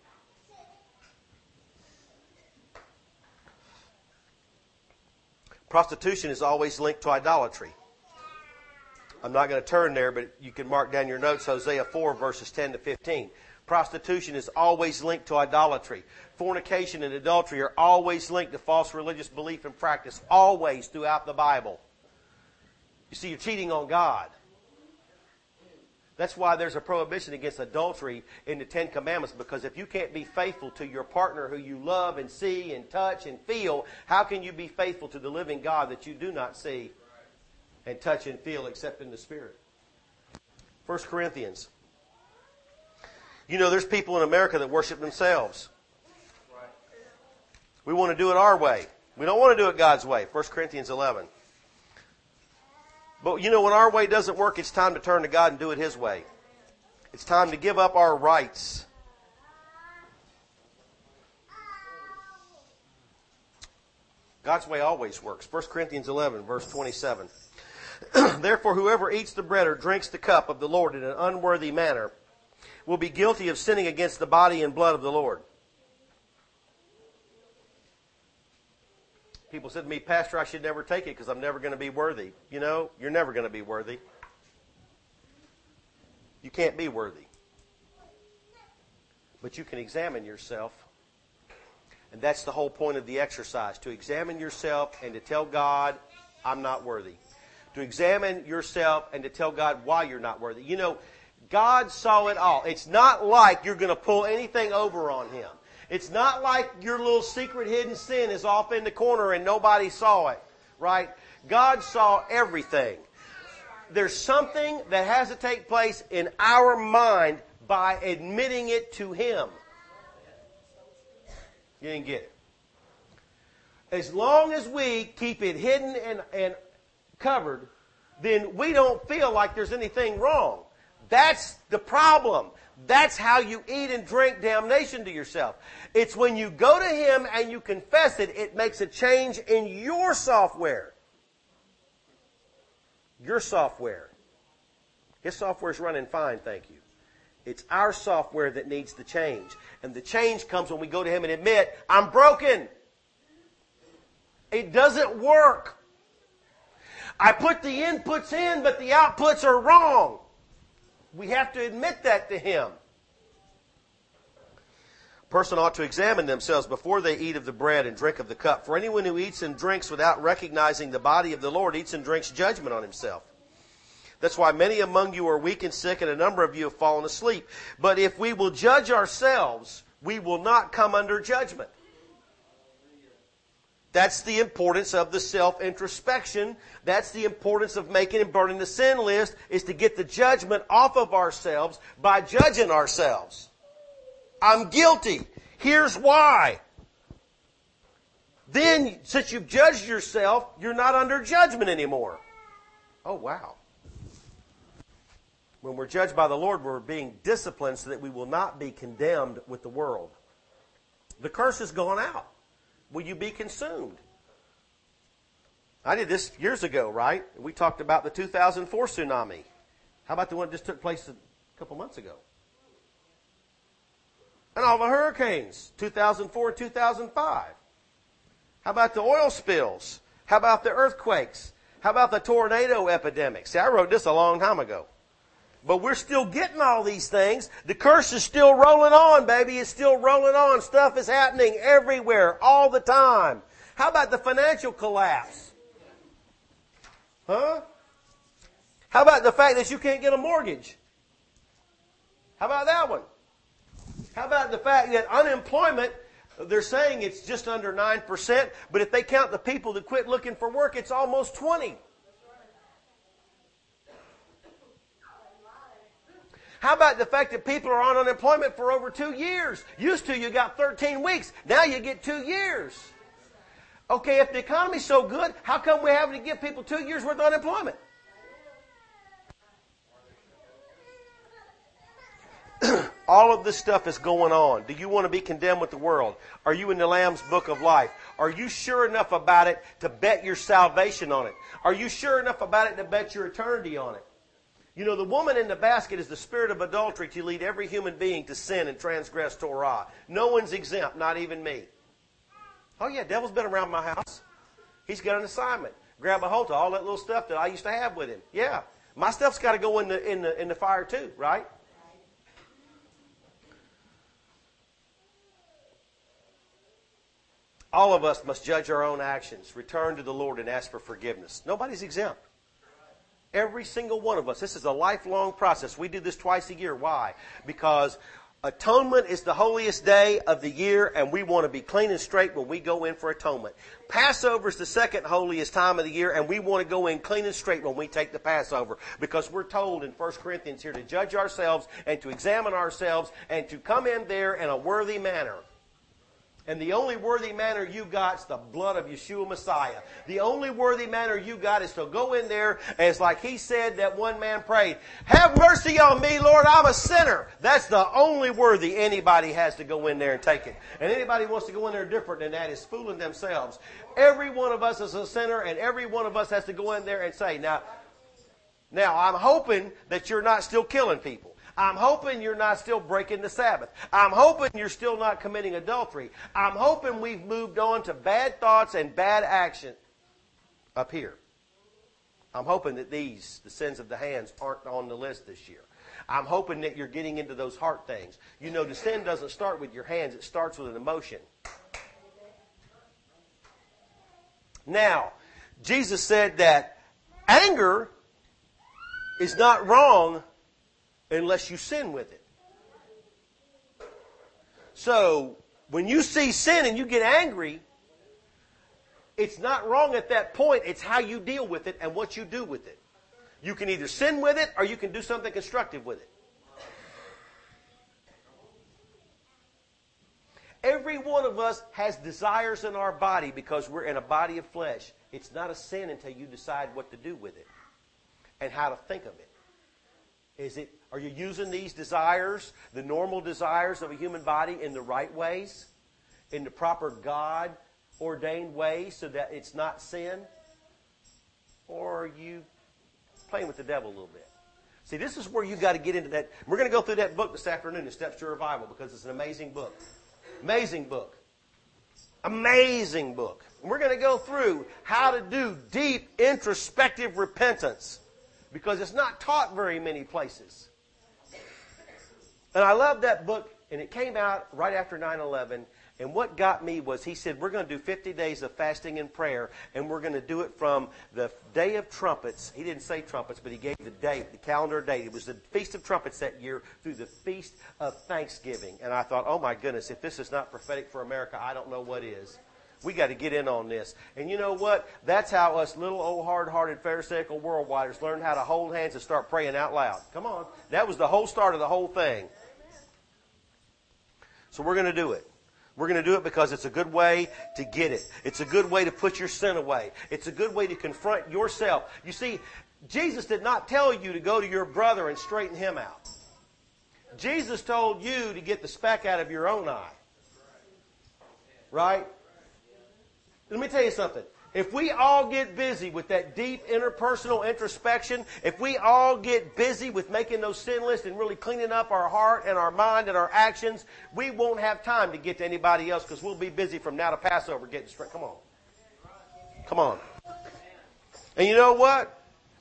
S1: Prostitution is always linked to idolatry. I'm not going to turn there, but you can mark down your notes, Hosea 4, verses 10 to 15. Prostitution is always linked to idolatry. Fornication and adultery are always linked to false religious belief and practice, always throughout the Bible. You see, you're cheating on God. That's why there's a prohibition against adultery in the Ten Commandments, because if you can't be faithful to your partner who you love and see and touch and feel, how can you be faithful to the living God that you do not see and touch and feel except in the Spirit? 1 Corinthians. You know, there's people in America that worship themselves. We want to do it our way. We don't want to do it God's way. 1 Corinthians 11. But you know, when our way doesn't work, it's time to turn to God and do it His way. It's time to give up our rights. God's way always works. 1 Corinthians 11, verse 27. Therefore, whoever eats the bread or drinks the cup of the Lord in an unworthy manner will be guilty of sinning against the body and blood of the Lord. People said to me, Pastor, I should never take it because I'm never going to be worthy. You know, you're never going to be worthy. You can't be worthy. But you can examine yourself. And that's the whole point of the exercise, to examine yourself and to tell God, I'm not worthy. To examine yourself and to tell God why you're not worthy. You know, God saw it all. It's not like you're going to pull anything over on Him. It's not like your little secret hidden sin is off in the corner and nobody saw it, right? God saw everything. There's something that has to take place in our mind by admitting it to Him. You didn't get it. As long as we keep it hidden and covered, then we don't feel like there's anything wrong. That's the problem. That's how you eat and drink damnation to yourself. It's when you go to Him and you confess it, it makes a change in your software. Your software. His software's running fine, thank you. It's our software that needs the change. And the change comes when we go to Him and admit, I'm broken. It doesn't work. I put the inputs in, but the outputs are wrong. We have to admit that to Him. A person ought to examine themselves before they eat of the bread and drink of the cup. For anyone who eats and drinks without recognizing the body of the Lord eats and drinks judgment on himself. That's why many among you are weak and sick, and a number of you have fallen asleep. But if we will judge ourselves, we will not come under judgment. That's the importance of the self-introspection. That's the importance of making and burning the sin list, is to get the judgment off of ourselves by judging ourselves. I'm guilty. Here's why. Then, since you've judged yourself, you're not under judgment anymore. Oh, wow. When we're judged by the Lord, we're being disciplined so that we will not be condemned with the world. The curse has gone out. Will you be consumed? I did this years ago, right? We talked about the 2004 tsunami. How about the one that just took place a couple months ago? And all the hurricanes, 2004 and 2005. How about the oil spills? How about the earthquakes? How about the tornado epidemic? See, I wrote this a long time ago. But we're still getting all these things. The curse is still rolling on, baby. It's still rolling on. Stuff is happening everywhere, all the time. How about the financial collapse? Huh? How about the fact that you can't get a mortgage? How about that one? How about the fact that unemployment, they're saying it's just under 9%, but if they count the people that quit looking for work, it's almost 20%. How about the fact that people are on unemployment for over 2 years? Used to, you got 13 weeks. Now you get 2 years. Okay, if the economy's so good, how come we're having to give people 2 years worth of unemployment? All of this stuff is going on. Do you want to be condemned with the world? Are you in the Lamb's book of life? Are you sure enough about it to bet your salvation on it? Are you sure enough about it to bet your eternity on it? You know, the woman in the basket is the spirit of adultery to lead every human being to sin and transgress Torah. No one's exempt, not even me. Oh yeah, devil's been around my house. He's got an assignment. Grab a hold of all that little stuff that I used to have with him. Yeah, my stuff's got to go in the fire too, right? All of us must judge our own actions, return to the Lord, and ask for forgiveness. Nobody's exempt. Every single one of us. This is a lifelong process. We do this twice a year. Why? Because atonement is the holiest day of the year, and we want to be clean and straight when we go in for atonement. Passover is the second holiest time of the year, and we want to go in clean and straight when we take the Passover. Because we're told in 1 Corinthians here to judge ourselves and to examine ourselves and to come in there in a worthy manner. And the only worthy manner you got is the blood of Yeshua Messiah. The only worthy manner you got is to go in there, and it's like he said that one man prayed, "Have mercy on me, Lord, I'm a sinner." That's the only worthy anybody has to go in there and take it. And anybody wants to go in there different than that is fooling themselves. Every one of us is a sinner, and every one of us has to go in there and say, now I'm hoping that you're not still killing people. I'm hoping you're not still breaking the Sabbath. I'm hoping you're still not committing adultery. I'm hoping we've moved on to bad thoughts and bad action up here. I'm hoping that the sins of the hands aren't on the list this year. I'm hoping that you're getting into those heart things. You know, the sin doesn't start with your hands. It starts with an emotion. Now, Jesus said that anger is not wrong unless you sin with it. So, when you see sin and you get angry, it's not wrong at that point. It's how you deal with it and what you do with it. You can either sin with it or you can do something constructive with it. Every one of us has desires in our body because we're in a body of flesh. It's not a sin until you decide what to do with it and how to think of it. Are you using these desires, the normal desires of a human body, in the right ways? In the proper God-ordained ways so that it's not sin? Or are you playing with the devil a little bit? See, this is where you've got to get into that. We're going to go through that book this afternoon, The Steps to Revival, because it's an amazing book. Amazing book. Amazing book. And we're going to go through how to do deep, introspective repentance, because it's not taught very many places. And I love that book, and it came out right after 9/11, And what got me was he said, we're going to do 50 days of fasting and prayer, and we're going to do it from the Day of Trumpets. He didn't say trumpets, but he gave the date, the calendar date. It was the Feast of Trumpets that year through the Feast of Thanksgiving. And I thought, oh my goodness, if this is not prophetic for America, I don't know what is. We got to get in on this. And you know what? That's how us little old hard-hearted Pharisaical worldwiders learned how to hold hands and start praying out loud. Come on. That was the whole start of the whole thing. So we're going to do it. We're going to do it because it's a good way to get it. It's a good way to put your sin away. It's a good way to confront yourself. You see, Jesus did not tell you to go to your brother and straighten him out. Jesus told you to get the speck out of your own eye. Right? Let me tell you something. If we all get busy with that deep interpersonal introspection, if we all get busy with making those sin lists and really cleaning up our heart and our mind and our actions, we won't have time to get to anybody else because we'll be busy from now to Passover getting straight. Come on. Come on. And you know what?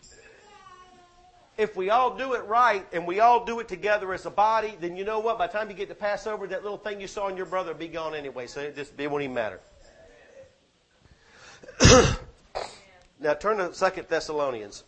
S1: If we all do it right and we all do it together as a body, then you know what? By the time you get to Passover, that little thing you saw in your brother will be gone anyway. So it won't even matter. Now turn to 2 Thessalonians.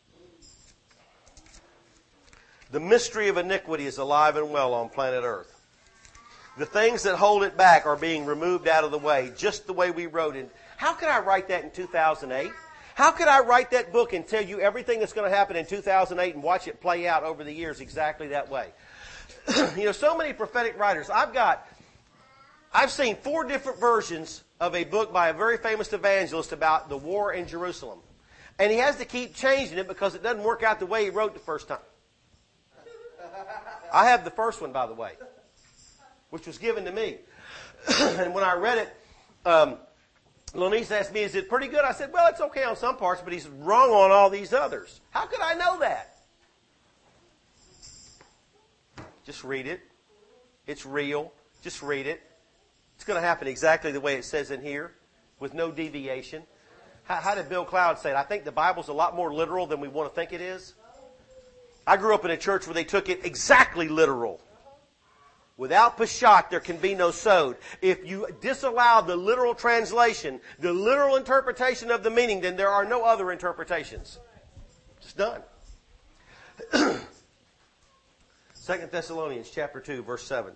S1: The mystery of iniquity is alive and well on planet Earth. The things that hold it back are being removed out of the way, just the way we wrote it. How could I write that in 2008? How could I write that book and tell you everything that's going to happen in 2008 and watch it play out over the years exactly that way? You know, so many prophetic writers. I've seen 4 different versions of a book by a very famous evangelist about the war in Jerusalem. And he has to keep changing it because it doesn't work out the way he wrote the first time. I have the first one, by the way, which was given to me. And when I read it, little niece asked me, is it pretty good? I said, well, it's okay on some parts, but he's wrong on all these others. How could I know that? Just read it. It's real. Just read it. It's going to happen exactly the way it says in here, with no deviation. How did Bill Cloud say it? I think the Bible's a lot more literal than we want to think it is. I grew up in a church where they took it exactly literal. Without Peshat, there can be no Sod. If you disallow the literal translation, the literal interpretation of the meaning, then there are no other interpretations. It's done. 2 Thessalonians chapter 2, verse 7.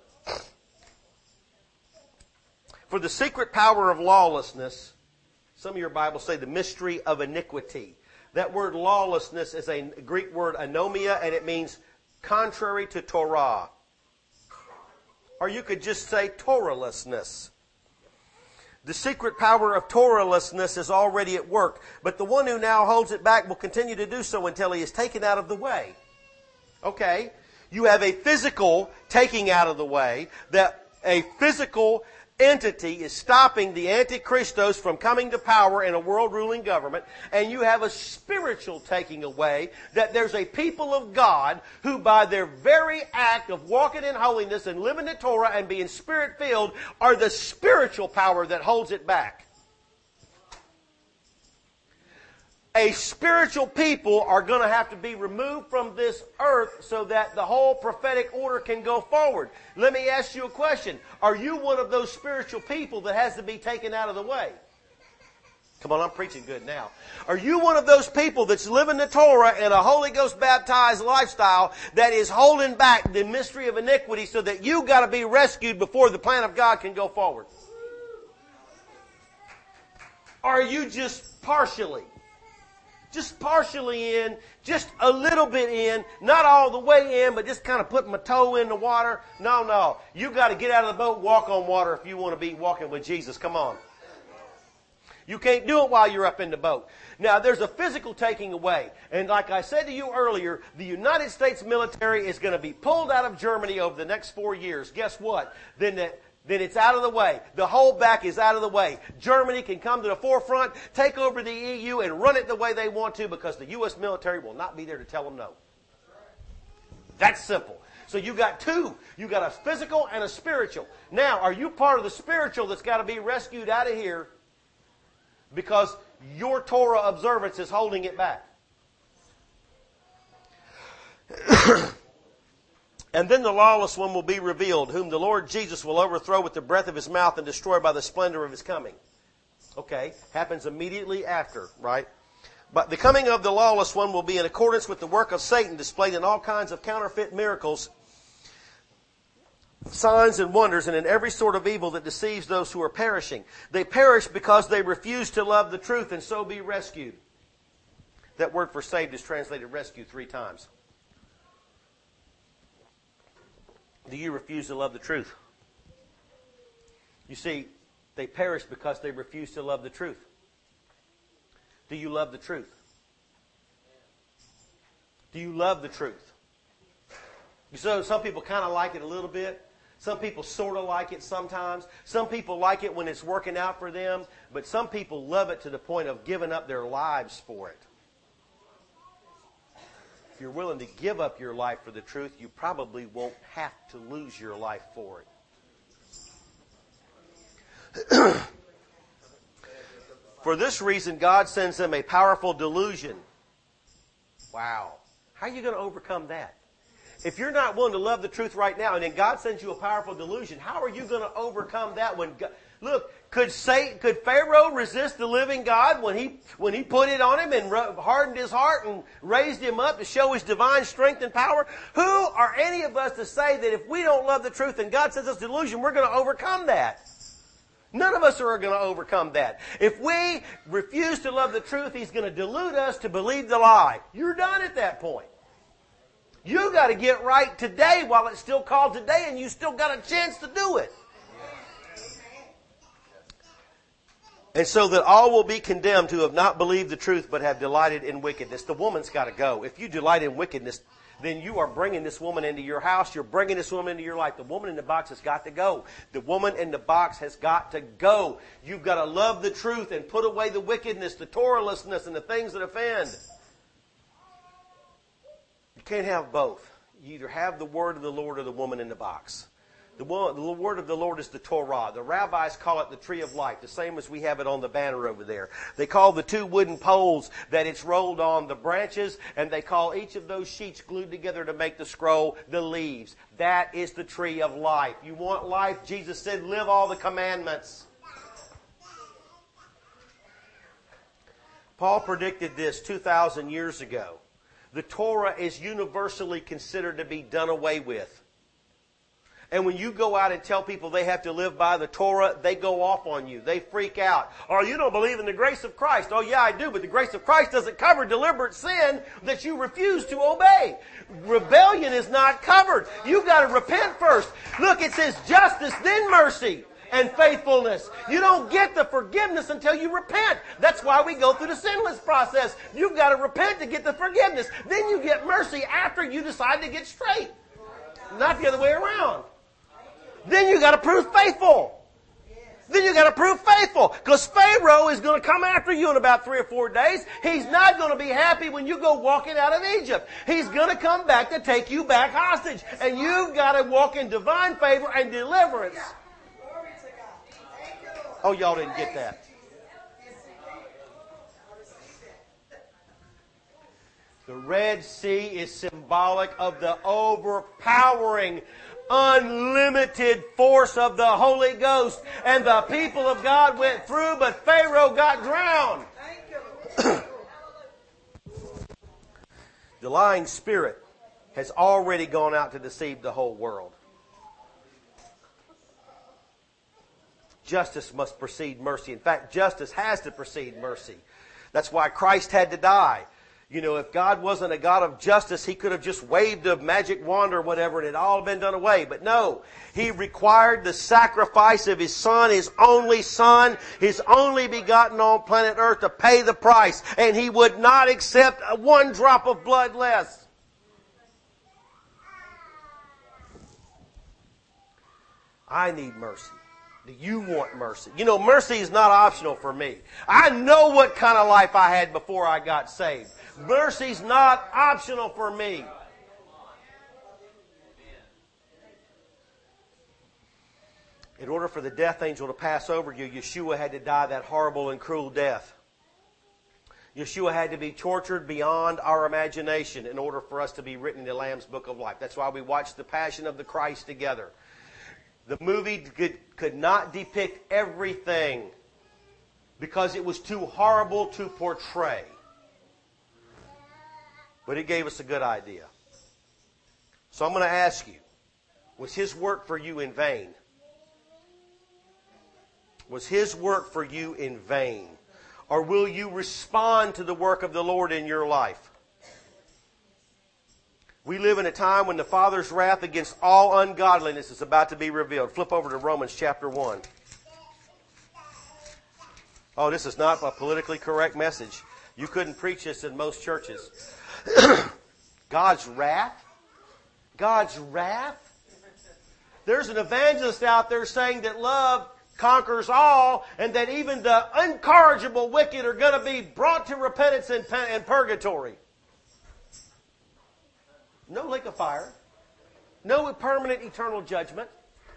S1: For the secret power of lawlessness, some of your Bibles say the mystery of iniquity. That word lawlessness is a Greek word anomia, and it means contrary to Torah. Or you could just say Torahlessness. The secret power of Torahlessness is already at work, but the one who now holds it back will continue to do so until he is taken out of the way. Okay, you have a physical taking out of the way, that a physical entity is stopping the Antichristos from coming to power in a world-ruling government, and you have a spiritual taking away, that there's a people of God who by their very act of walking in holiness and living the Torah and being Spirit-filled are the spiritual power that holds it back. A spiritual people are going to have to be removed from this earth so that the whole prophetic order can go forward. Let me ask you a question. Are you one of those spiritual people that has to be taken out of the way? Come on, I'm preaching good now. Are you one of those people that's living the Torah in a Holy Ghost baptized lifestyle that is holding back the mystery of iniquity so that you got to be rescued before the plan of God can go forward? Are you just partially in, just a little bit in, not all the way in, but just kind of putting my toe in the water? No. You got to get out of the boat, walk on water if you want to be walking with Jesus. Come on. You can't do it while you're up in the boat. Now, there's a physical taking away. And like I said to you earlier, the United States military is going to be pulled out of Germany over the next 4 years. Guess what? Then it's out of the way. The holdback is out of the way. Germany can come to the forefront, take over the EU, and run it the way they want to because the U.S. military will not be there to tell them no. That's simple. So you got two. You got a physical and a spiritual. Now, are you part of the spiritual that's got to be rescued out of here because your Torah observance is holding it back? And then the lawless one will be revealed, whom the Lord Jesus will overthrow with the breath of his mouth and destroy by the splendor of his coming. Okay, happens immediately after, right? But the coming of the lawless one will be in accordance with the work of Satan, displayed in all kinds of counterfeit miracles, signs and wonders, and in every sort of evil that deceives those who are perishing. They perish because they refuse to love the truth and so be rescued. That word for saved is translated rescue 3 times. Do you refuse to love the truth? You see, they perish because they refuse to love the truth. Do you love the truth? Do you love the truth? So some people kind of like it a little bit. Some people sort of like it sometimes. Some people like it when it's working out for them. But some people love it to the point of giving up their lives for it. If you're willing to give up your life for the truth, you probably won't have to lose your life for it. For this reason, God sends them a powerful delusion. Wow. How are you going to overcome that? If you're not willing to love the truth right now, and then God sends you a powerful delusion, how are you going to overcome that when God... Look, could Pharaoh resist the living God when he put it on him and hardened his heart and raised him up to show his divine strength and power? Who are any of us to say that if we don't love the truth and God sends us delusion, we're going to overcome that? None of us are going to overcome that. If we refuse to love the truth, He's going to delude us to believe the lie. You're done at that point. You got to get right today while it's still called today, and you still got a chance to do it. And so that all will be condemned who have not believed the truth but have delighted in wickedness. The woman's got to go. If you delight in wickedness, then you are bringing this woman into your house. You're bringing this woman into your life. The woman in the box has got to go. The woman in the box has got to go. You've got to love the truth and put away the wickedness, the Torahlessness, and the things that offend. You can't have both. You either have the word of the Lord or the woman in the box. The word of the Lord is the Torah. The rabbis call it the tree of life, the same as we have it on the banner over there. They call the 2 wooden poles that it's rolled on the branches, and they call each of those sheets glued together to make the scroll the leaves. That is the tree of life. You want life? Jesus said, live all the commandments. Paul predicted this 2,000 years ago. The Torah is universally considered to be done away with. And when you go out and tell people they have to live by the Torah, they go off on you. They freak out. Oh, you don't believe in the grace of Christ. Oh, yeah, I do, but the grace of Christ doesn't cover deliberate sin that you refuse to obey. Rebellion is not covered. You've got to repent first. Look, it says justice, then mercy and faithfulness. You don't get the forgiveness until you repent. That's why we go through the sinless process. You've got to repent to get the forgiveness. Then you get mercy after you decide to get straight. Not the other way around. Then you got to prove faithful. Then you got to prove faithful. Because Pharaoh is going to come after you in about 3 or 4 days. He's not going to be happy when you go walking out of Egypt. He's going to come back to take you back hostage. And you've got to walk in divine favor and deliverance. Oh, y'all didn't get that. The Red Sea is symbolic of the overpowering, unlimited force of the Holy Ghost. And the people of God went through, but Pharaoh got drowned. The lying spirit has already gone out to deceive the whole world. Justice must precede mercy. In fact, justice has to precede mercy. That's why Christ had to die. You know, if God wasn't a God of justice, He could have just waved a magic wand or whatever and it had all been done away. But no, He required the sacrifice of His Son, His only begotten on planet Earth to pay the price. And He would not accept 1 drop of blood less. I need mercy. Do you want mercy? You know, mercy is not optional for me. I know what kind of life I had before I got saved. Mercy's not optional for me. In order for the death angel to pass over you, Yeshua had to die that horrible and cruel death. Yeshua had to be tortured beyond our imagination in order for us to be written in the Lamb's Book of Life. That's why we watched The Passion of the Christ together. The movie could not depict everything because it was too horrible to portray. But it gave us a good idea. So I'm going to ask you, was His work for you in vain? Was His work for you in vain? Or will you respond to the work of the Lord in your life? We live in a time when the Father's wrath against all ungodliness is about to be revealed. Flip over to Romans chapter 1. Oh, this is not a politically correct message. You couldn't preach this in most churches. God's wrath? God's wrath? There's an evangelist out there saying that love conquers all, and that even the incorrigible wicked are going to be brought to repentance in purgatory. No lake of fire. No permanent eternal judgment.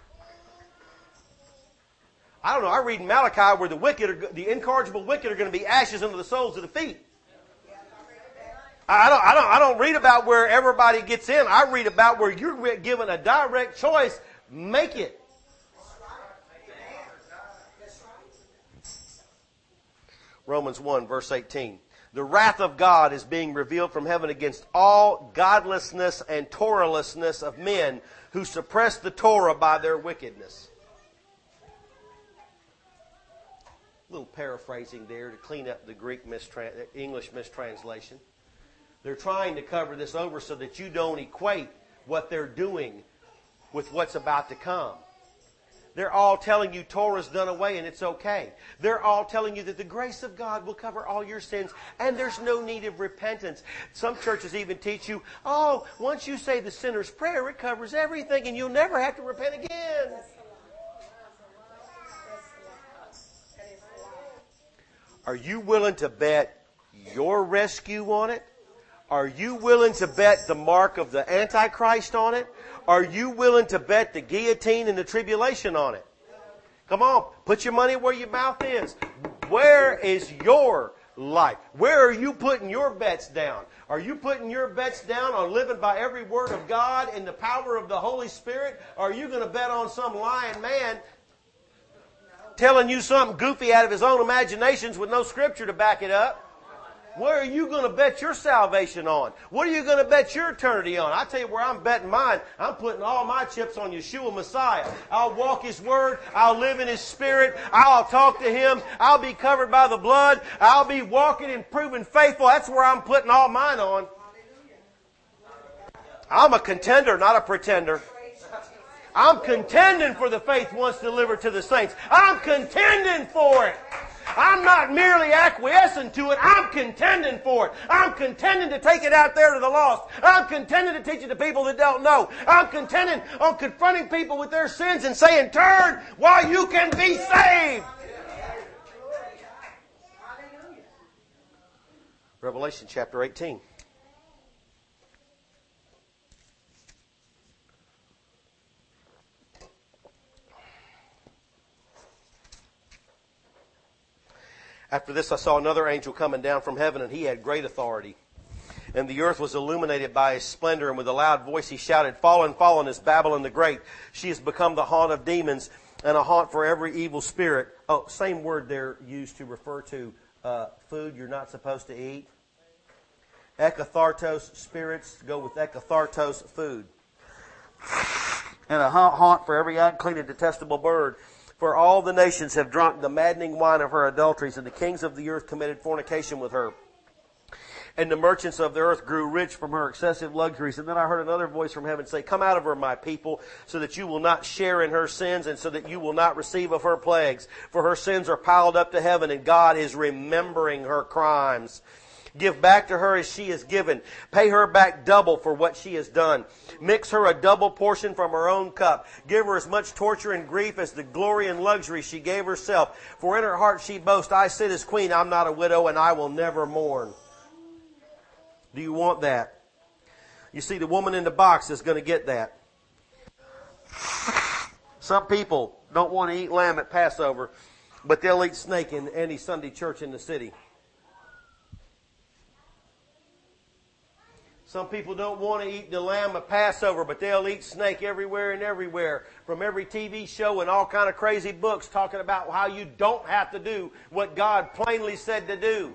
S1: I don't know. I read in Malachi where the incorrigible wicked are going to be ashes under the soles of the feet. I don't read about where everybody gets in. I read about where you're given a direct choice. Make it. Romans 1, verse 18. The wrath of God is being revealed from heaven against all godlessness and Torahlessness of men who suppress the Torah by their wickedness. A little paraphrasing there to clean up the English mistranslation. They're trying to cover this over so that you don't equate what they're doing with what's about to come. They're all telling you Torah's done away and it's okay. They're all telling you that the grace of God will cover all your sins and there's no need of repentance. Some churches even teach you, oh, once you say the sinner's prayer, it covers everything and you'll never have to repent again. Are you willing to bet your rescue on it? Are you willing to bet the mark of the Antichrist on it? Are you willing to bet the guillotine and the tribulation on it? Come on, put your money where your mouth is. Where is your life? Where are you putting your bets down? Are you putting your bets down on living by every word of God and the power of the Holy Spirit? Or are you going to bet on some lying man telling you something goofy out of his own imaginations with no scripture to back it up? Where are you going to bet your salvation on? What are you going to bet your eternity on? I tell you where I'm betting mine. I'm putting all my chips on Yeshua Messiah. I'll walk His Word. I'll live in His Spirit. I'll talk to Him. I'll be covered by the blood. I'll be walking and proving faithful. That's where I'm putting all mine on. I'm a contender, not a pretender. I'm contending for the faith once delivered to the saints. I'm contending for it. I'm not merely acquiescing to it. I'm contending for it. I'm contending to take it out there to the lost. I'm contending to teach it to people that don't know. I'm contending on confronting people with their sins and saying, turn while you can be saved. Revelation chapter 18. After this I saw another angel coming down from heaven, and he had great authority. And the earth was illuminated by his splendor, and with a loud voice he shouted, Fallen, fallen is Babylon the Great. She has become the haunt of demons and a haunt for every evil spirit. Oh, same word there used to refer to food you're not supposed to eat. Ekathartos, spirits, go with ekathartos, food. And a haunt for every unclean and detestable bird. For all the nations have drunk the maddening wine of her adulteries, and the kings of the earth committed fornication with her. And the merchants of the earth grew rich from her excessive luxuries. And then I heard another voice from heaven say, Come out of her, my people, so that you will not share in her sins, and so that you will not receive of her plagues. For her sins are piled up to heaven, and God is remembering her crimes. Give back to her as she has given. Pay her back double for what she has done. Mix her a double portion from her own cup. Give her as much torture and grief as the glory and luxury she gave herself. For in her heart she boasts, I sit as queen, I'm not a widow, and I will never mourn. Do you want that? You see, the woman in the box is going to get that. Some people don't want to eat lamb at Passover, but they'll eat snake in any Sunday church in the city. Some people don't want to eat the lamb of Passover, but they'll eat snake everywhere and everywhere. From every TV show and all kind of crazy books talking about how you don't have to do what God plainly said to do.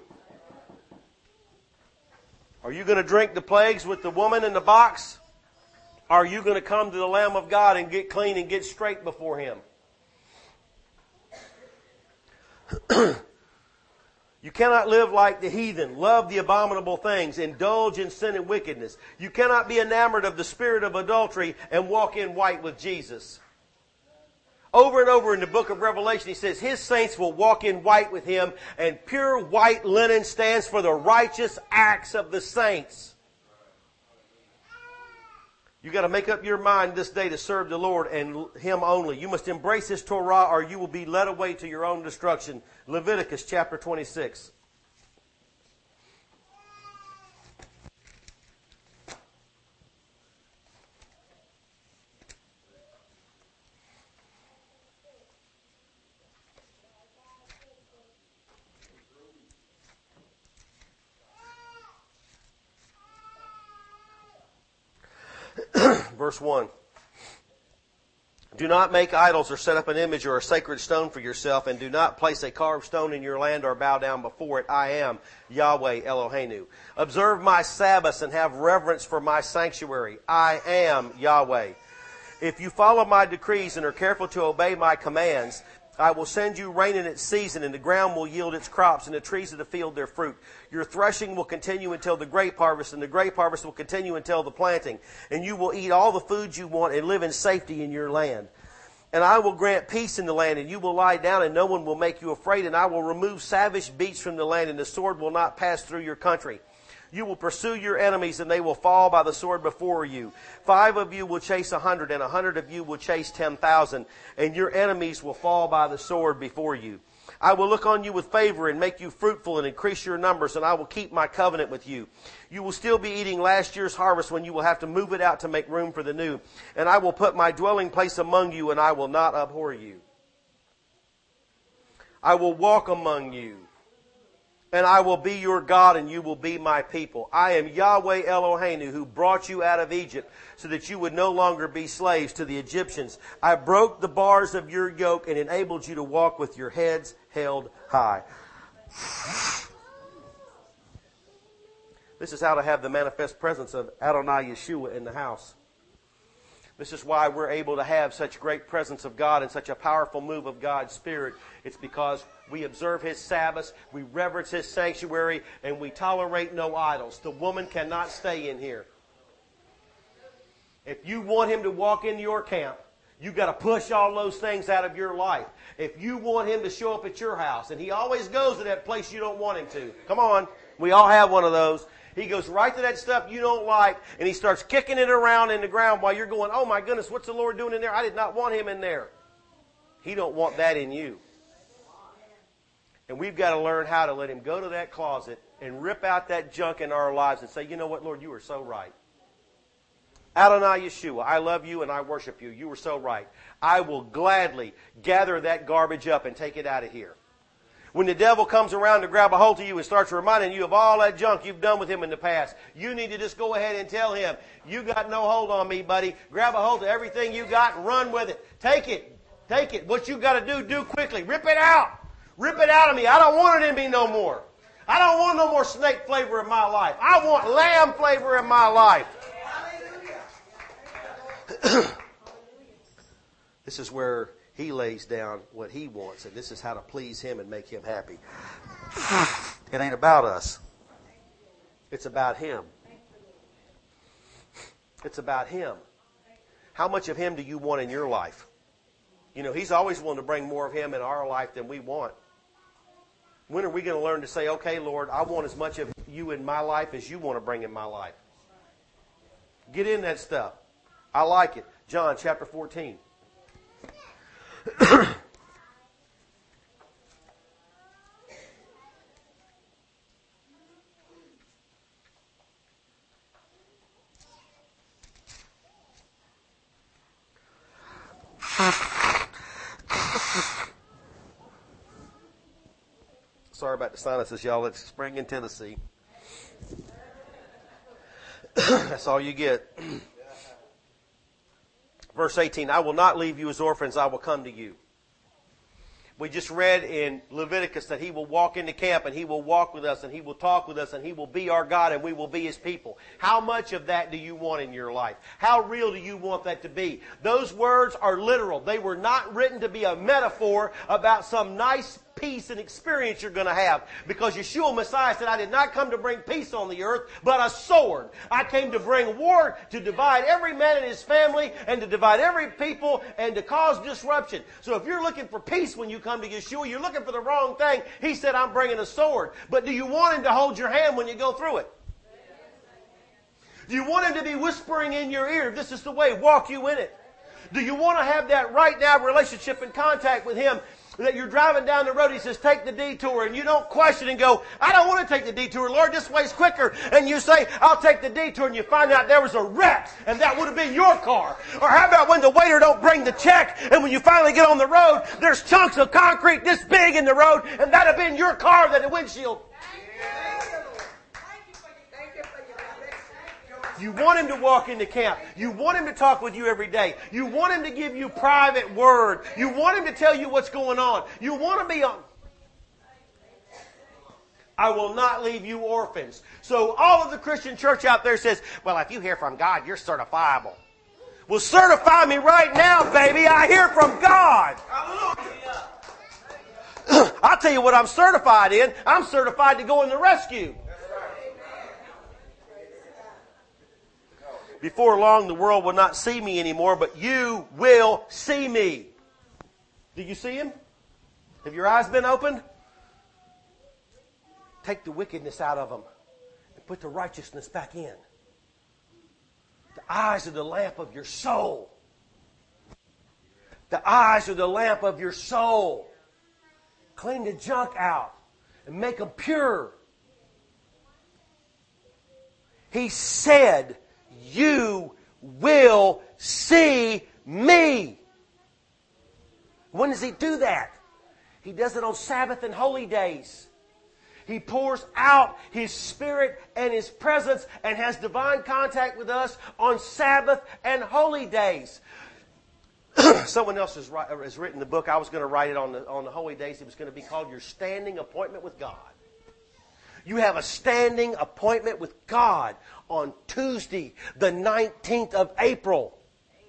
S1: Are you going to drink the plagues with the woman in the box? Are you going to come to the Lamb of God and get clean and get straight before Him? You cannot live like the heathen, love the abominable things, indulge in sin and wickedness. You cannot be enamored of the spirit of adultery and walk in white with Jesus. Over and over in the book of Revelation, He says His saints will walk in white with Him, and pure white linen stands for the righteous acts of the saints. You got to make up your mind this day to serve the Lord and Him only. You must embrace His Torah or you will be led away to your own destruction. Leviticus chapter 26. Verse 1. Do not make idols or set up an image or a sacred stone for yourself, and do not place a carved stone in your land or bow down before it. I am Yahweh Eloheinu. Observe my Sabbaths and have reverence for my sanctuary. I am Yahweh. If you follow my decrees and are careful to obey my commands, I will send you rain in its season, and the ground will yield its crops, and the trees of the field their fruit. Your threshing will continue until the grape harvest, and the grape harvest will continue until the planting. And you will eat all the food you want and live in safety in your land. And I will grant peace in the land, and you will lie down, and no one will make you afraid. And I will remove savage beasts from the land, and the sword will not pass through your country. You will pursue your enemies, and they will fall by the sword before you. 5 of you will chase 100, and 100 of you will chase 10,000, and your enemies will fall by the sword before you. I will look on you with favor and make you fruitful and increase your numbers, and I will keep my covenant with you. You will still be eating last year's harvest when you will have to move it out to make room for the new. And I will put my dwelling place among you, and I will not abhor you. I will walk among you, and I will be your God, and you will be my people. I am Yahweh Eloheinu, who brought you out of Egypt, so that you would no longer be slaves to the Egyptians. I broke the bars of your yoke and enabled you to walk with your heads held high. This is how to have the manifest presence of Adonai Yeshua in the house. This is why we're able to have such great presence of God and such a powerful move of God's Spirit. It's because we observe His Sabbaths, we reverence His sanctuary, and we tolerate no idols. The woman cannot stay in here. If you want Him to walk into your camp, you've got to push all those things out of your life. If you want Him to show up at your house, and He always goes to that place you don't want Him to. Come on, we all have one of those. He goes right to that stuff you don't like, and He starts kicking it around in the ground while you're going, oh my goodness, what's the Lord doing in there? I did not want Him in there. He don't want that in you. And we've got to learn how to let Him go to that closet and rip out that junk in our lives and say, you know what, Lord, you are so right. Adonai Yeshua, I love you and I worship you. You were so right. I will gladly gather that garbage up and take it out of here. When the devil comes around to grab a hold of you and starts reminding you of all that junk you've done with him in the past, you need to just go ahead and tell him, you got no hold on me, buddy. Grab a hold of everything you got and run with it. Take it. Take it. What you got to do quickly. Rip it out. Rip it out of me. I don't want it in me no more. I don't want no more snake flavor in my life. I want lamb flavor in my life. This is where He lays down what He wants, and this is how to please Him and make Him happy. It ain't about us. It's about Him. It's about Him. How much of Him do you want in your life? You know, He's always willing to bring more of Him in our life than we want. When are we going to learn to say, okay, Lord, I want as much of you in my life as you want to bring in my life? Get in that stuff. I like it. John chapter 14. Sorry about the sinuses, y'all. It's spring in Tennessee. That's all you get. Verse 18, I will not leave you as orphans, I will come to you. We just read in Leviticus that He will walk into camp and He will walk with us and He will talk with us and He will be our God and we will be His people. How much of that do you want in your life? How real do you want that to be? Those words are literal. They were not written to be a metaphor about some nice peace and experience you're going to have. Because Yeshua Messiah said, I did not come to bring peace on the earth, but a sword. I came to bring war, to divide every man and his family, and to divide every people, and to cause disruption. So if you're looking for peace when you come to Yeshua, you're looking for the wrong thing. He said, I'm bringing a sword. But do you want Him to hold your hand when you go through it? Do you want Him to be whispering in your ear, this is the way, walk you in it? Do you want to have that right now relationship and contact with Him? That you're driving down the road, He says, take the detour, and you don't question and go, I don't want to take the detour, Lord, this way's quicker. And you say, I'll take the detour, and you find out there was a wreck, and that would have been your car. Or how about when the waiter don't bring the check, and when you finally get on the road, there's chunks of concrete this big in the road, and that'd have been your car that the windshield. You want Him to walk into camp. You want Him to talk with you every day. You want Him to give you private word. You want Him to tell you what's going on. You want to be on. I will not leave you orphans. So all of the Christian church out there says, well, if you hear from God, you're certifiable. Well, certify me right now, baby. I hear from God. I'll tell you what I'm certified in. I'm certified to go in the rescue. Before long, the world will not see me anymore, but you will see me. Do you see Him? Have your eyes been opened? Take the wickedness out of them and put the righteousness back in. The eyes are the lamp of your soul. The eyes are the lamp of your soul. Clean the junk out and make them pure. He said, you will see me. When does He do that? He does it on Sabbath and holy days. He pours out His Spirit and His presence and has divine contact with us on Sabbath and holy days. Someone else has written the book. I was going to write it on the holy days. It was going to be called Your Standing Appointment with God. You have a standing appointment with God on Tuesday, the 19th of April.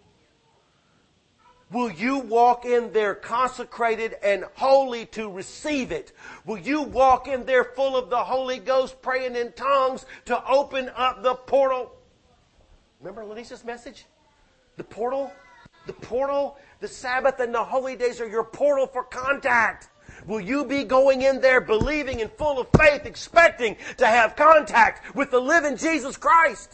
S1: Will you walk in there consecrated and holy to receive it? Will you walk in there full of the Holy Ghost, praying in tongues to open up the portal? Remember Lisa's message? The portal? The portal, the Sabbath and the holy days are your portal for contact. Will you be going in there believing and full of faith, expecting to have contact with the living Jesus Christ?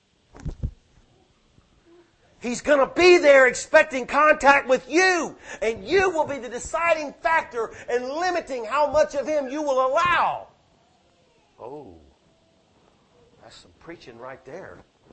S1: He's going to be there expecting contact with you. And you will be the deciding factor in limiting how much of Him you will allow. Oh, that's some preaching right there.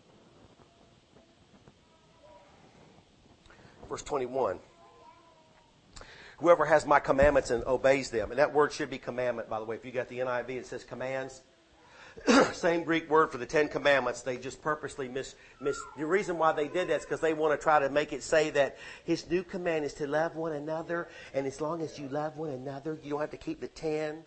S1: Verse 21. Whoever has my commandments and obeys them. And that word should be commandment, by the way. If you got the NIV, it says commands. Same Greek word for the 10 Commandments. They just purposely miss. The reason why they did that is because they want to try to make it say that His new command is to love one another. And as long as you love one another, you don't have to keep the 10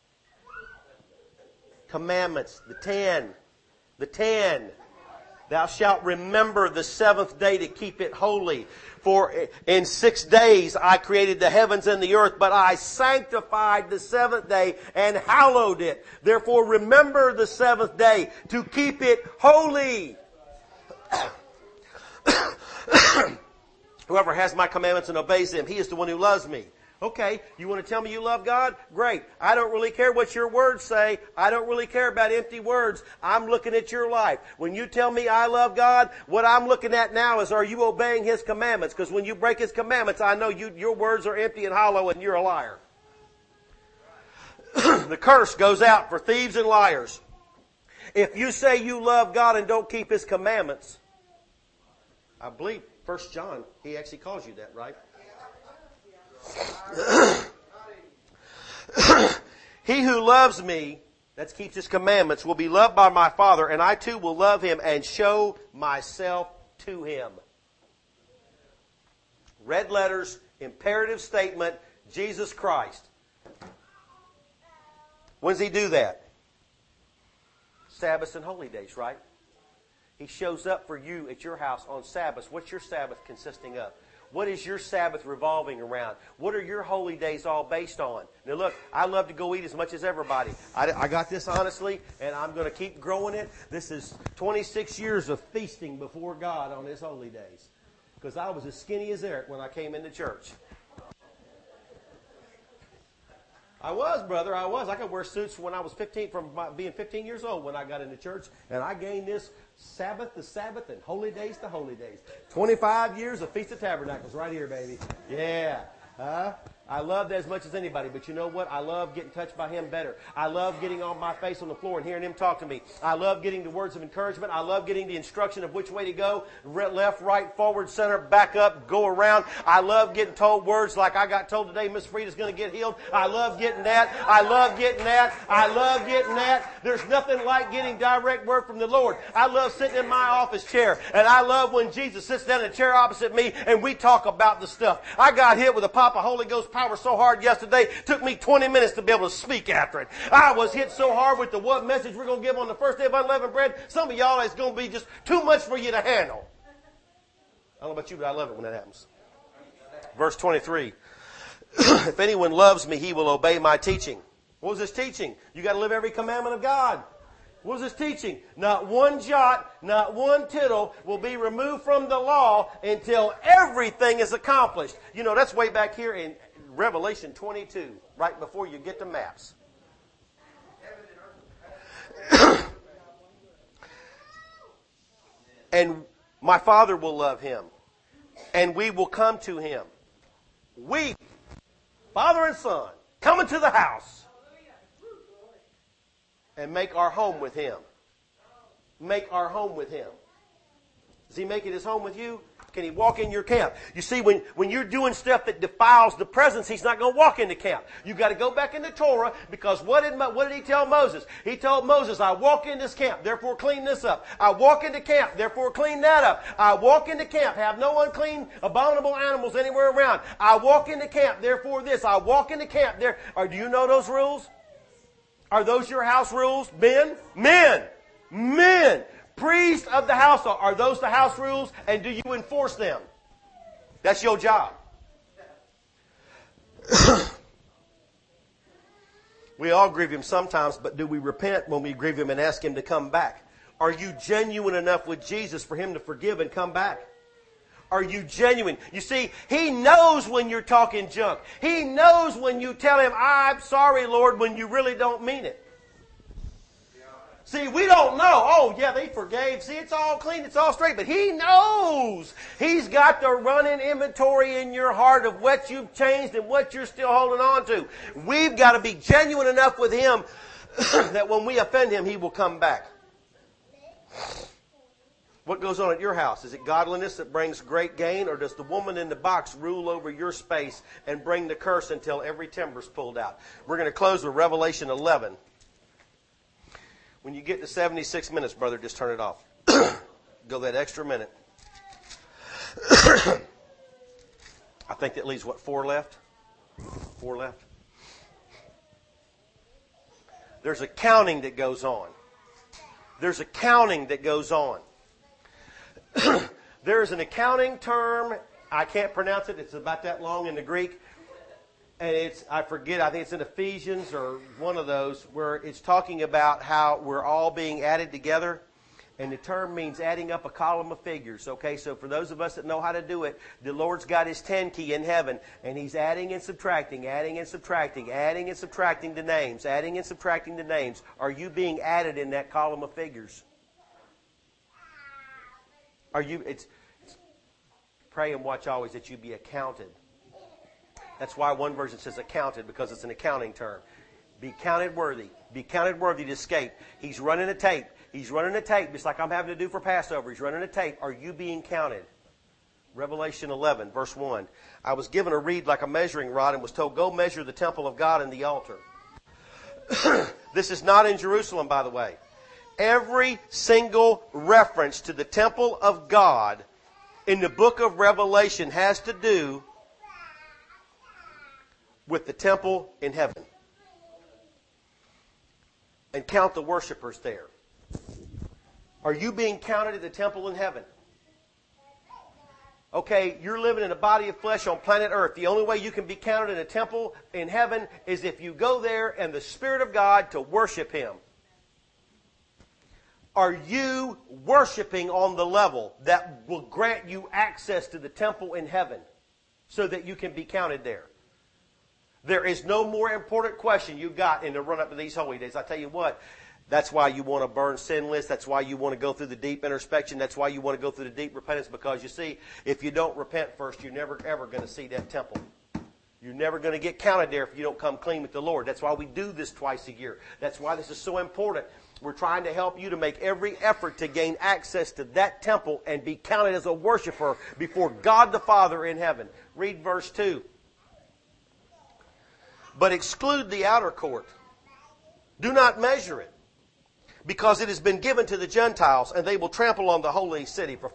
S1: commandments. The 10. The 10. Thou shalt remember the seventh day to keep it holy. For in 6 days I created the heavens and the earth, but I sanctified the seventh day and hallowed it. Therefore remember the seventh day to keep it holy. Whoever has my commandments and obeys them, he is the one who loves me. Okay, you want to tell me you love God? Great. I don't really care what your words say. I don't really care about empty words. I'm looking at your life. When you tell me I love God, what I'm looking at now is, are you obeying His commandments? Because when you break His commandments, I know your words are empty and hollow and you're a liar. The curse goes out for thieves and liars. If you say you love God and don't keep His commandments, I believe 1 John, he actually calls you that, right? He who loves me that keeps His commandments will be loved by my Father, and I too will love him and show myself to him. Red letters, imperative statement, Jesus Christ. When does He do that? Sabbaths and holy days, right? He shows up for you at your house on Sabbaths. What's your Sabbath consisting of? What is your Sabbath revolving around? What are your holy days all based on? Now look, I love to go eat as much as everybody. I got this honestly, and I'm going to keep growing it. This is 26 years of feasting before God on His holy days. Because I was as skinny as Eric when I came into church. I was, brother. I was. I could wear suits when I was 15, from being 15 years old when I got into church. And I gained this Sabbath to Sabbath and holy days to holy days. 25 years of Feast of Tabernacles right here, baby. Yeah. I love that as much as anybody, but you know what? I love getting touched by Him better. I love getting on my face on the floor and hearing Him talk to me. I love getting the words of encouragement. I love getting the instruction of which way to go. Left, right, forward, center, back up, go around. I love getting told words like I got told today, Miss Frida's going to get healed. I love getting that. I love getting that. I love getting that. There's nothing like getting direct word from the Lord. I love sitting in my office chair, and I love when Jesus sits down in the chair opposite me and we talk about the stuff. I got hit with a pop of Holy Ghost power so hard yesterday, took me 20 minutes to be able to speak after it. I was hit so hard with the what message we're going to give on the first day of unleavened bread. Some of y'all, it's going to be just too much for you to handle. I don't know about you, but I love it when that happens. Verse 23. If anyone loves me, he will obey my teaching. What was this teaching? You got to live every commandment of God. What was this teaching? Not one jot, not one tittle will be removed from the law until everything is accomplished. You know, that's way back here in Revelation 22, right before you get to maps. And my Father will love him, and we will come to him. We, Father and Son, come into the house and make our home with him. Make our home with him. Does he make it his home with you? Can he walk in your camp? You see, when you're doing stuff that defiles the presence, he's not going to walk into camp. You've got to go back into Torah, because what did he tell Moses? He told Moses, I walk in this camp, therefore clean this up. I walk into camp, therefore clean that up. I walk into camp, have no unclean, abominable animals anywhere around. I walk into camp, therefore this. I walk into camp, there. Do you know those rules? Are those your house rules? Men? Men! Men! Priest of the household. Are those the house rules? And do you enforce them? That's your job. We all grieve him sometimes, but do we repent when we grieve him and ask him to come back? Are you genuine enough with Jesus for him to forgive and come back? Are you genuine? You see, he knows when you're talking junk. He knows when you tell him, I'm sorry, Lord, when you really don't mean it. See, we don't know. Oh, yeah, they forgave. See, it's all clean. It's all straight. But he knows. He's got the running inventory in your heart of what you've changed and what you're still holding on to. We've got to be genuine enough with him that when we offend him, he will come back. What goes on at your house? Is it godliness that brings great gain, or does the woman in the box rule over your space and bring the curse until every timber's pulled out? We're going to close with Revelation 11. When you get to 76 minutes, brother, just turn it off. Go that extra minute. I think that leaves, 4 left? 4 left? There's a counting that goes on. There's a counting that goes on. There's an accounting term. I can't pronounce it. It's about that long in the Greek. And I forget, I think it's in Ephesians or one of those, where it's talking about how we're all being added together. And the term means adding up a column of figures. Okay, so for those of us that know how to do it, the Lord's got his 10 key in heaven. And he's adding and subtracting, adding and subtracting, adding and subtracting the names, adding and subtracting the names. Are you being added in that column of figures? Are you, it's pray and watch always that you be accounted. That's why one version says accounted, because it's an accounting term. Be counted worthy. Be counted worthy to escape. He's running a tape. He's running a tape, just like I'm having to do for Passover. He's running a tape. Are you being counted? Revelation 11, verse 1. I was given a reed like a measuring rod and was told, go measure the temple of God and the altar. This is not in Jerusalem, by the way. Every single reference to the temple of God in the book of Revelation has to do with the temple in heaven. And count the worshipers there. Are you being counted at the temple in heaven? Okay, you're living in a body of flesh on planet Earth. The only way you can be counted in a temple in heaven is if you go there and the Spirit of God to worship Him. Are you worshiping on the level that will grant you access to the temple in heaven so that you can be counted there? There is no more important question you got in the run-up to these holy days. I tell you what, that's why you want to burn sin list. That's why you want to go through the deep introspection. That's why you want to go through the deep repentance, because you see, if you don't repent first, you're never ever going to see that temple. You're never going to get counted there if you don't come clean with the Lord. That's why we do this twice a year. That's why this is so important. We're trying to help you to make every effort to gain access to that temple and be counted as a worshiper before God the Father in heaven. Read verse 2. But exclude the outer court. Do not measure it, because it has been given to the Gentiles, and they will trample on the holy city for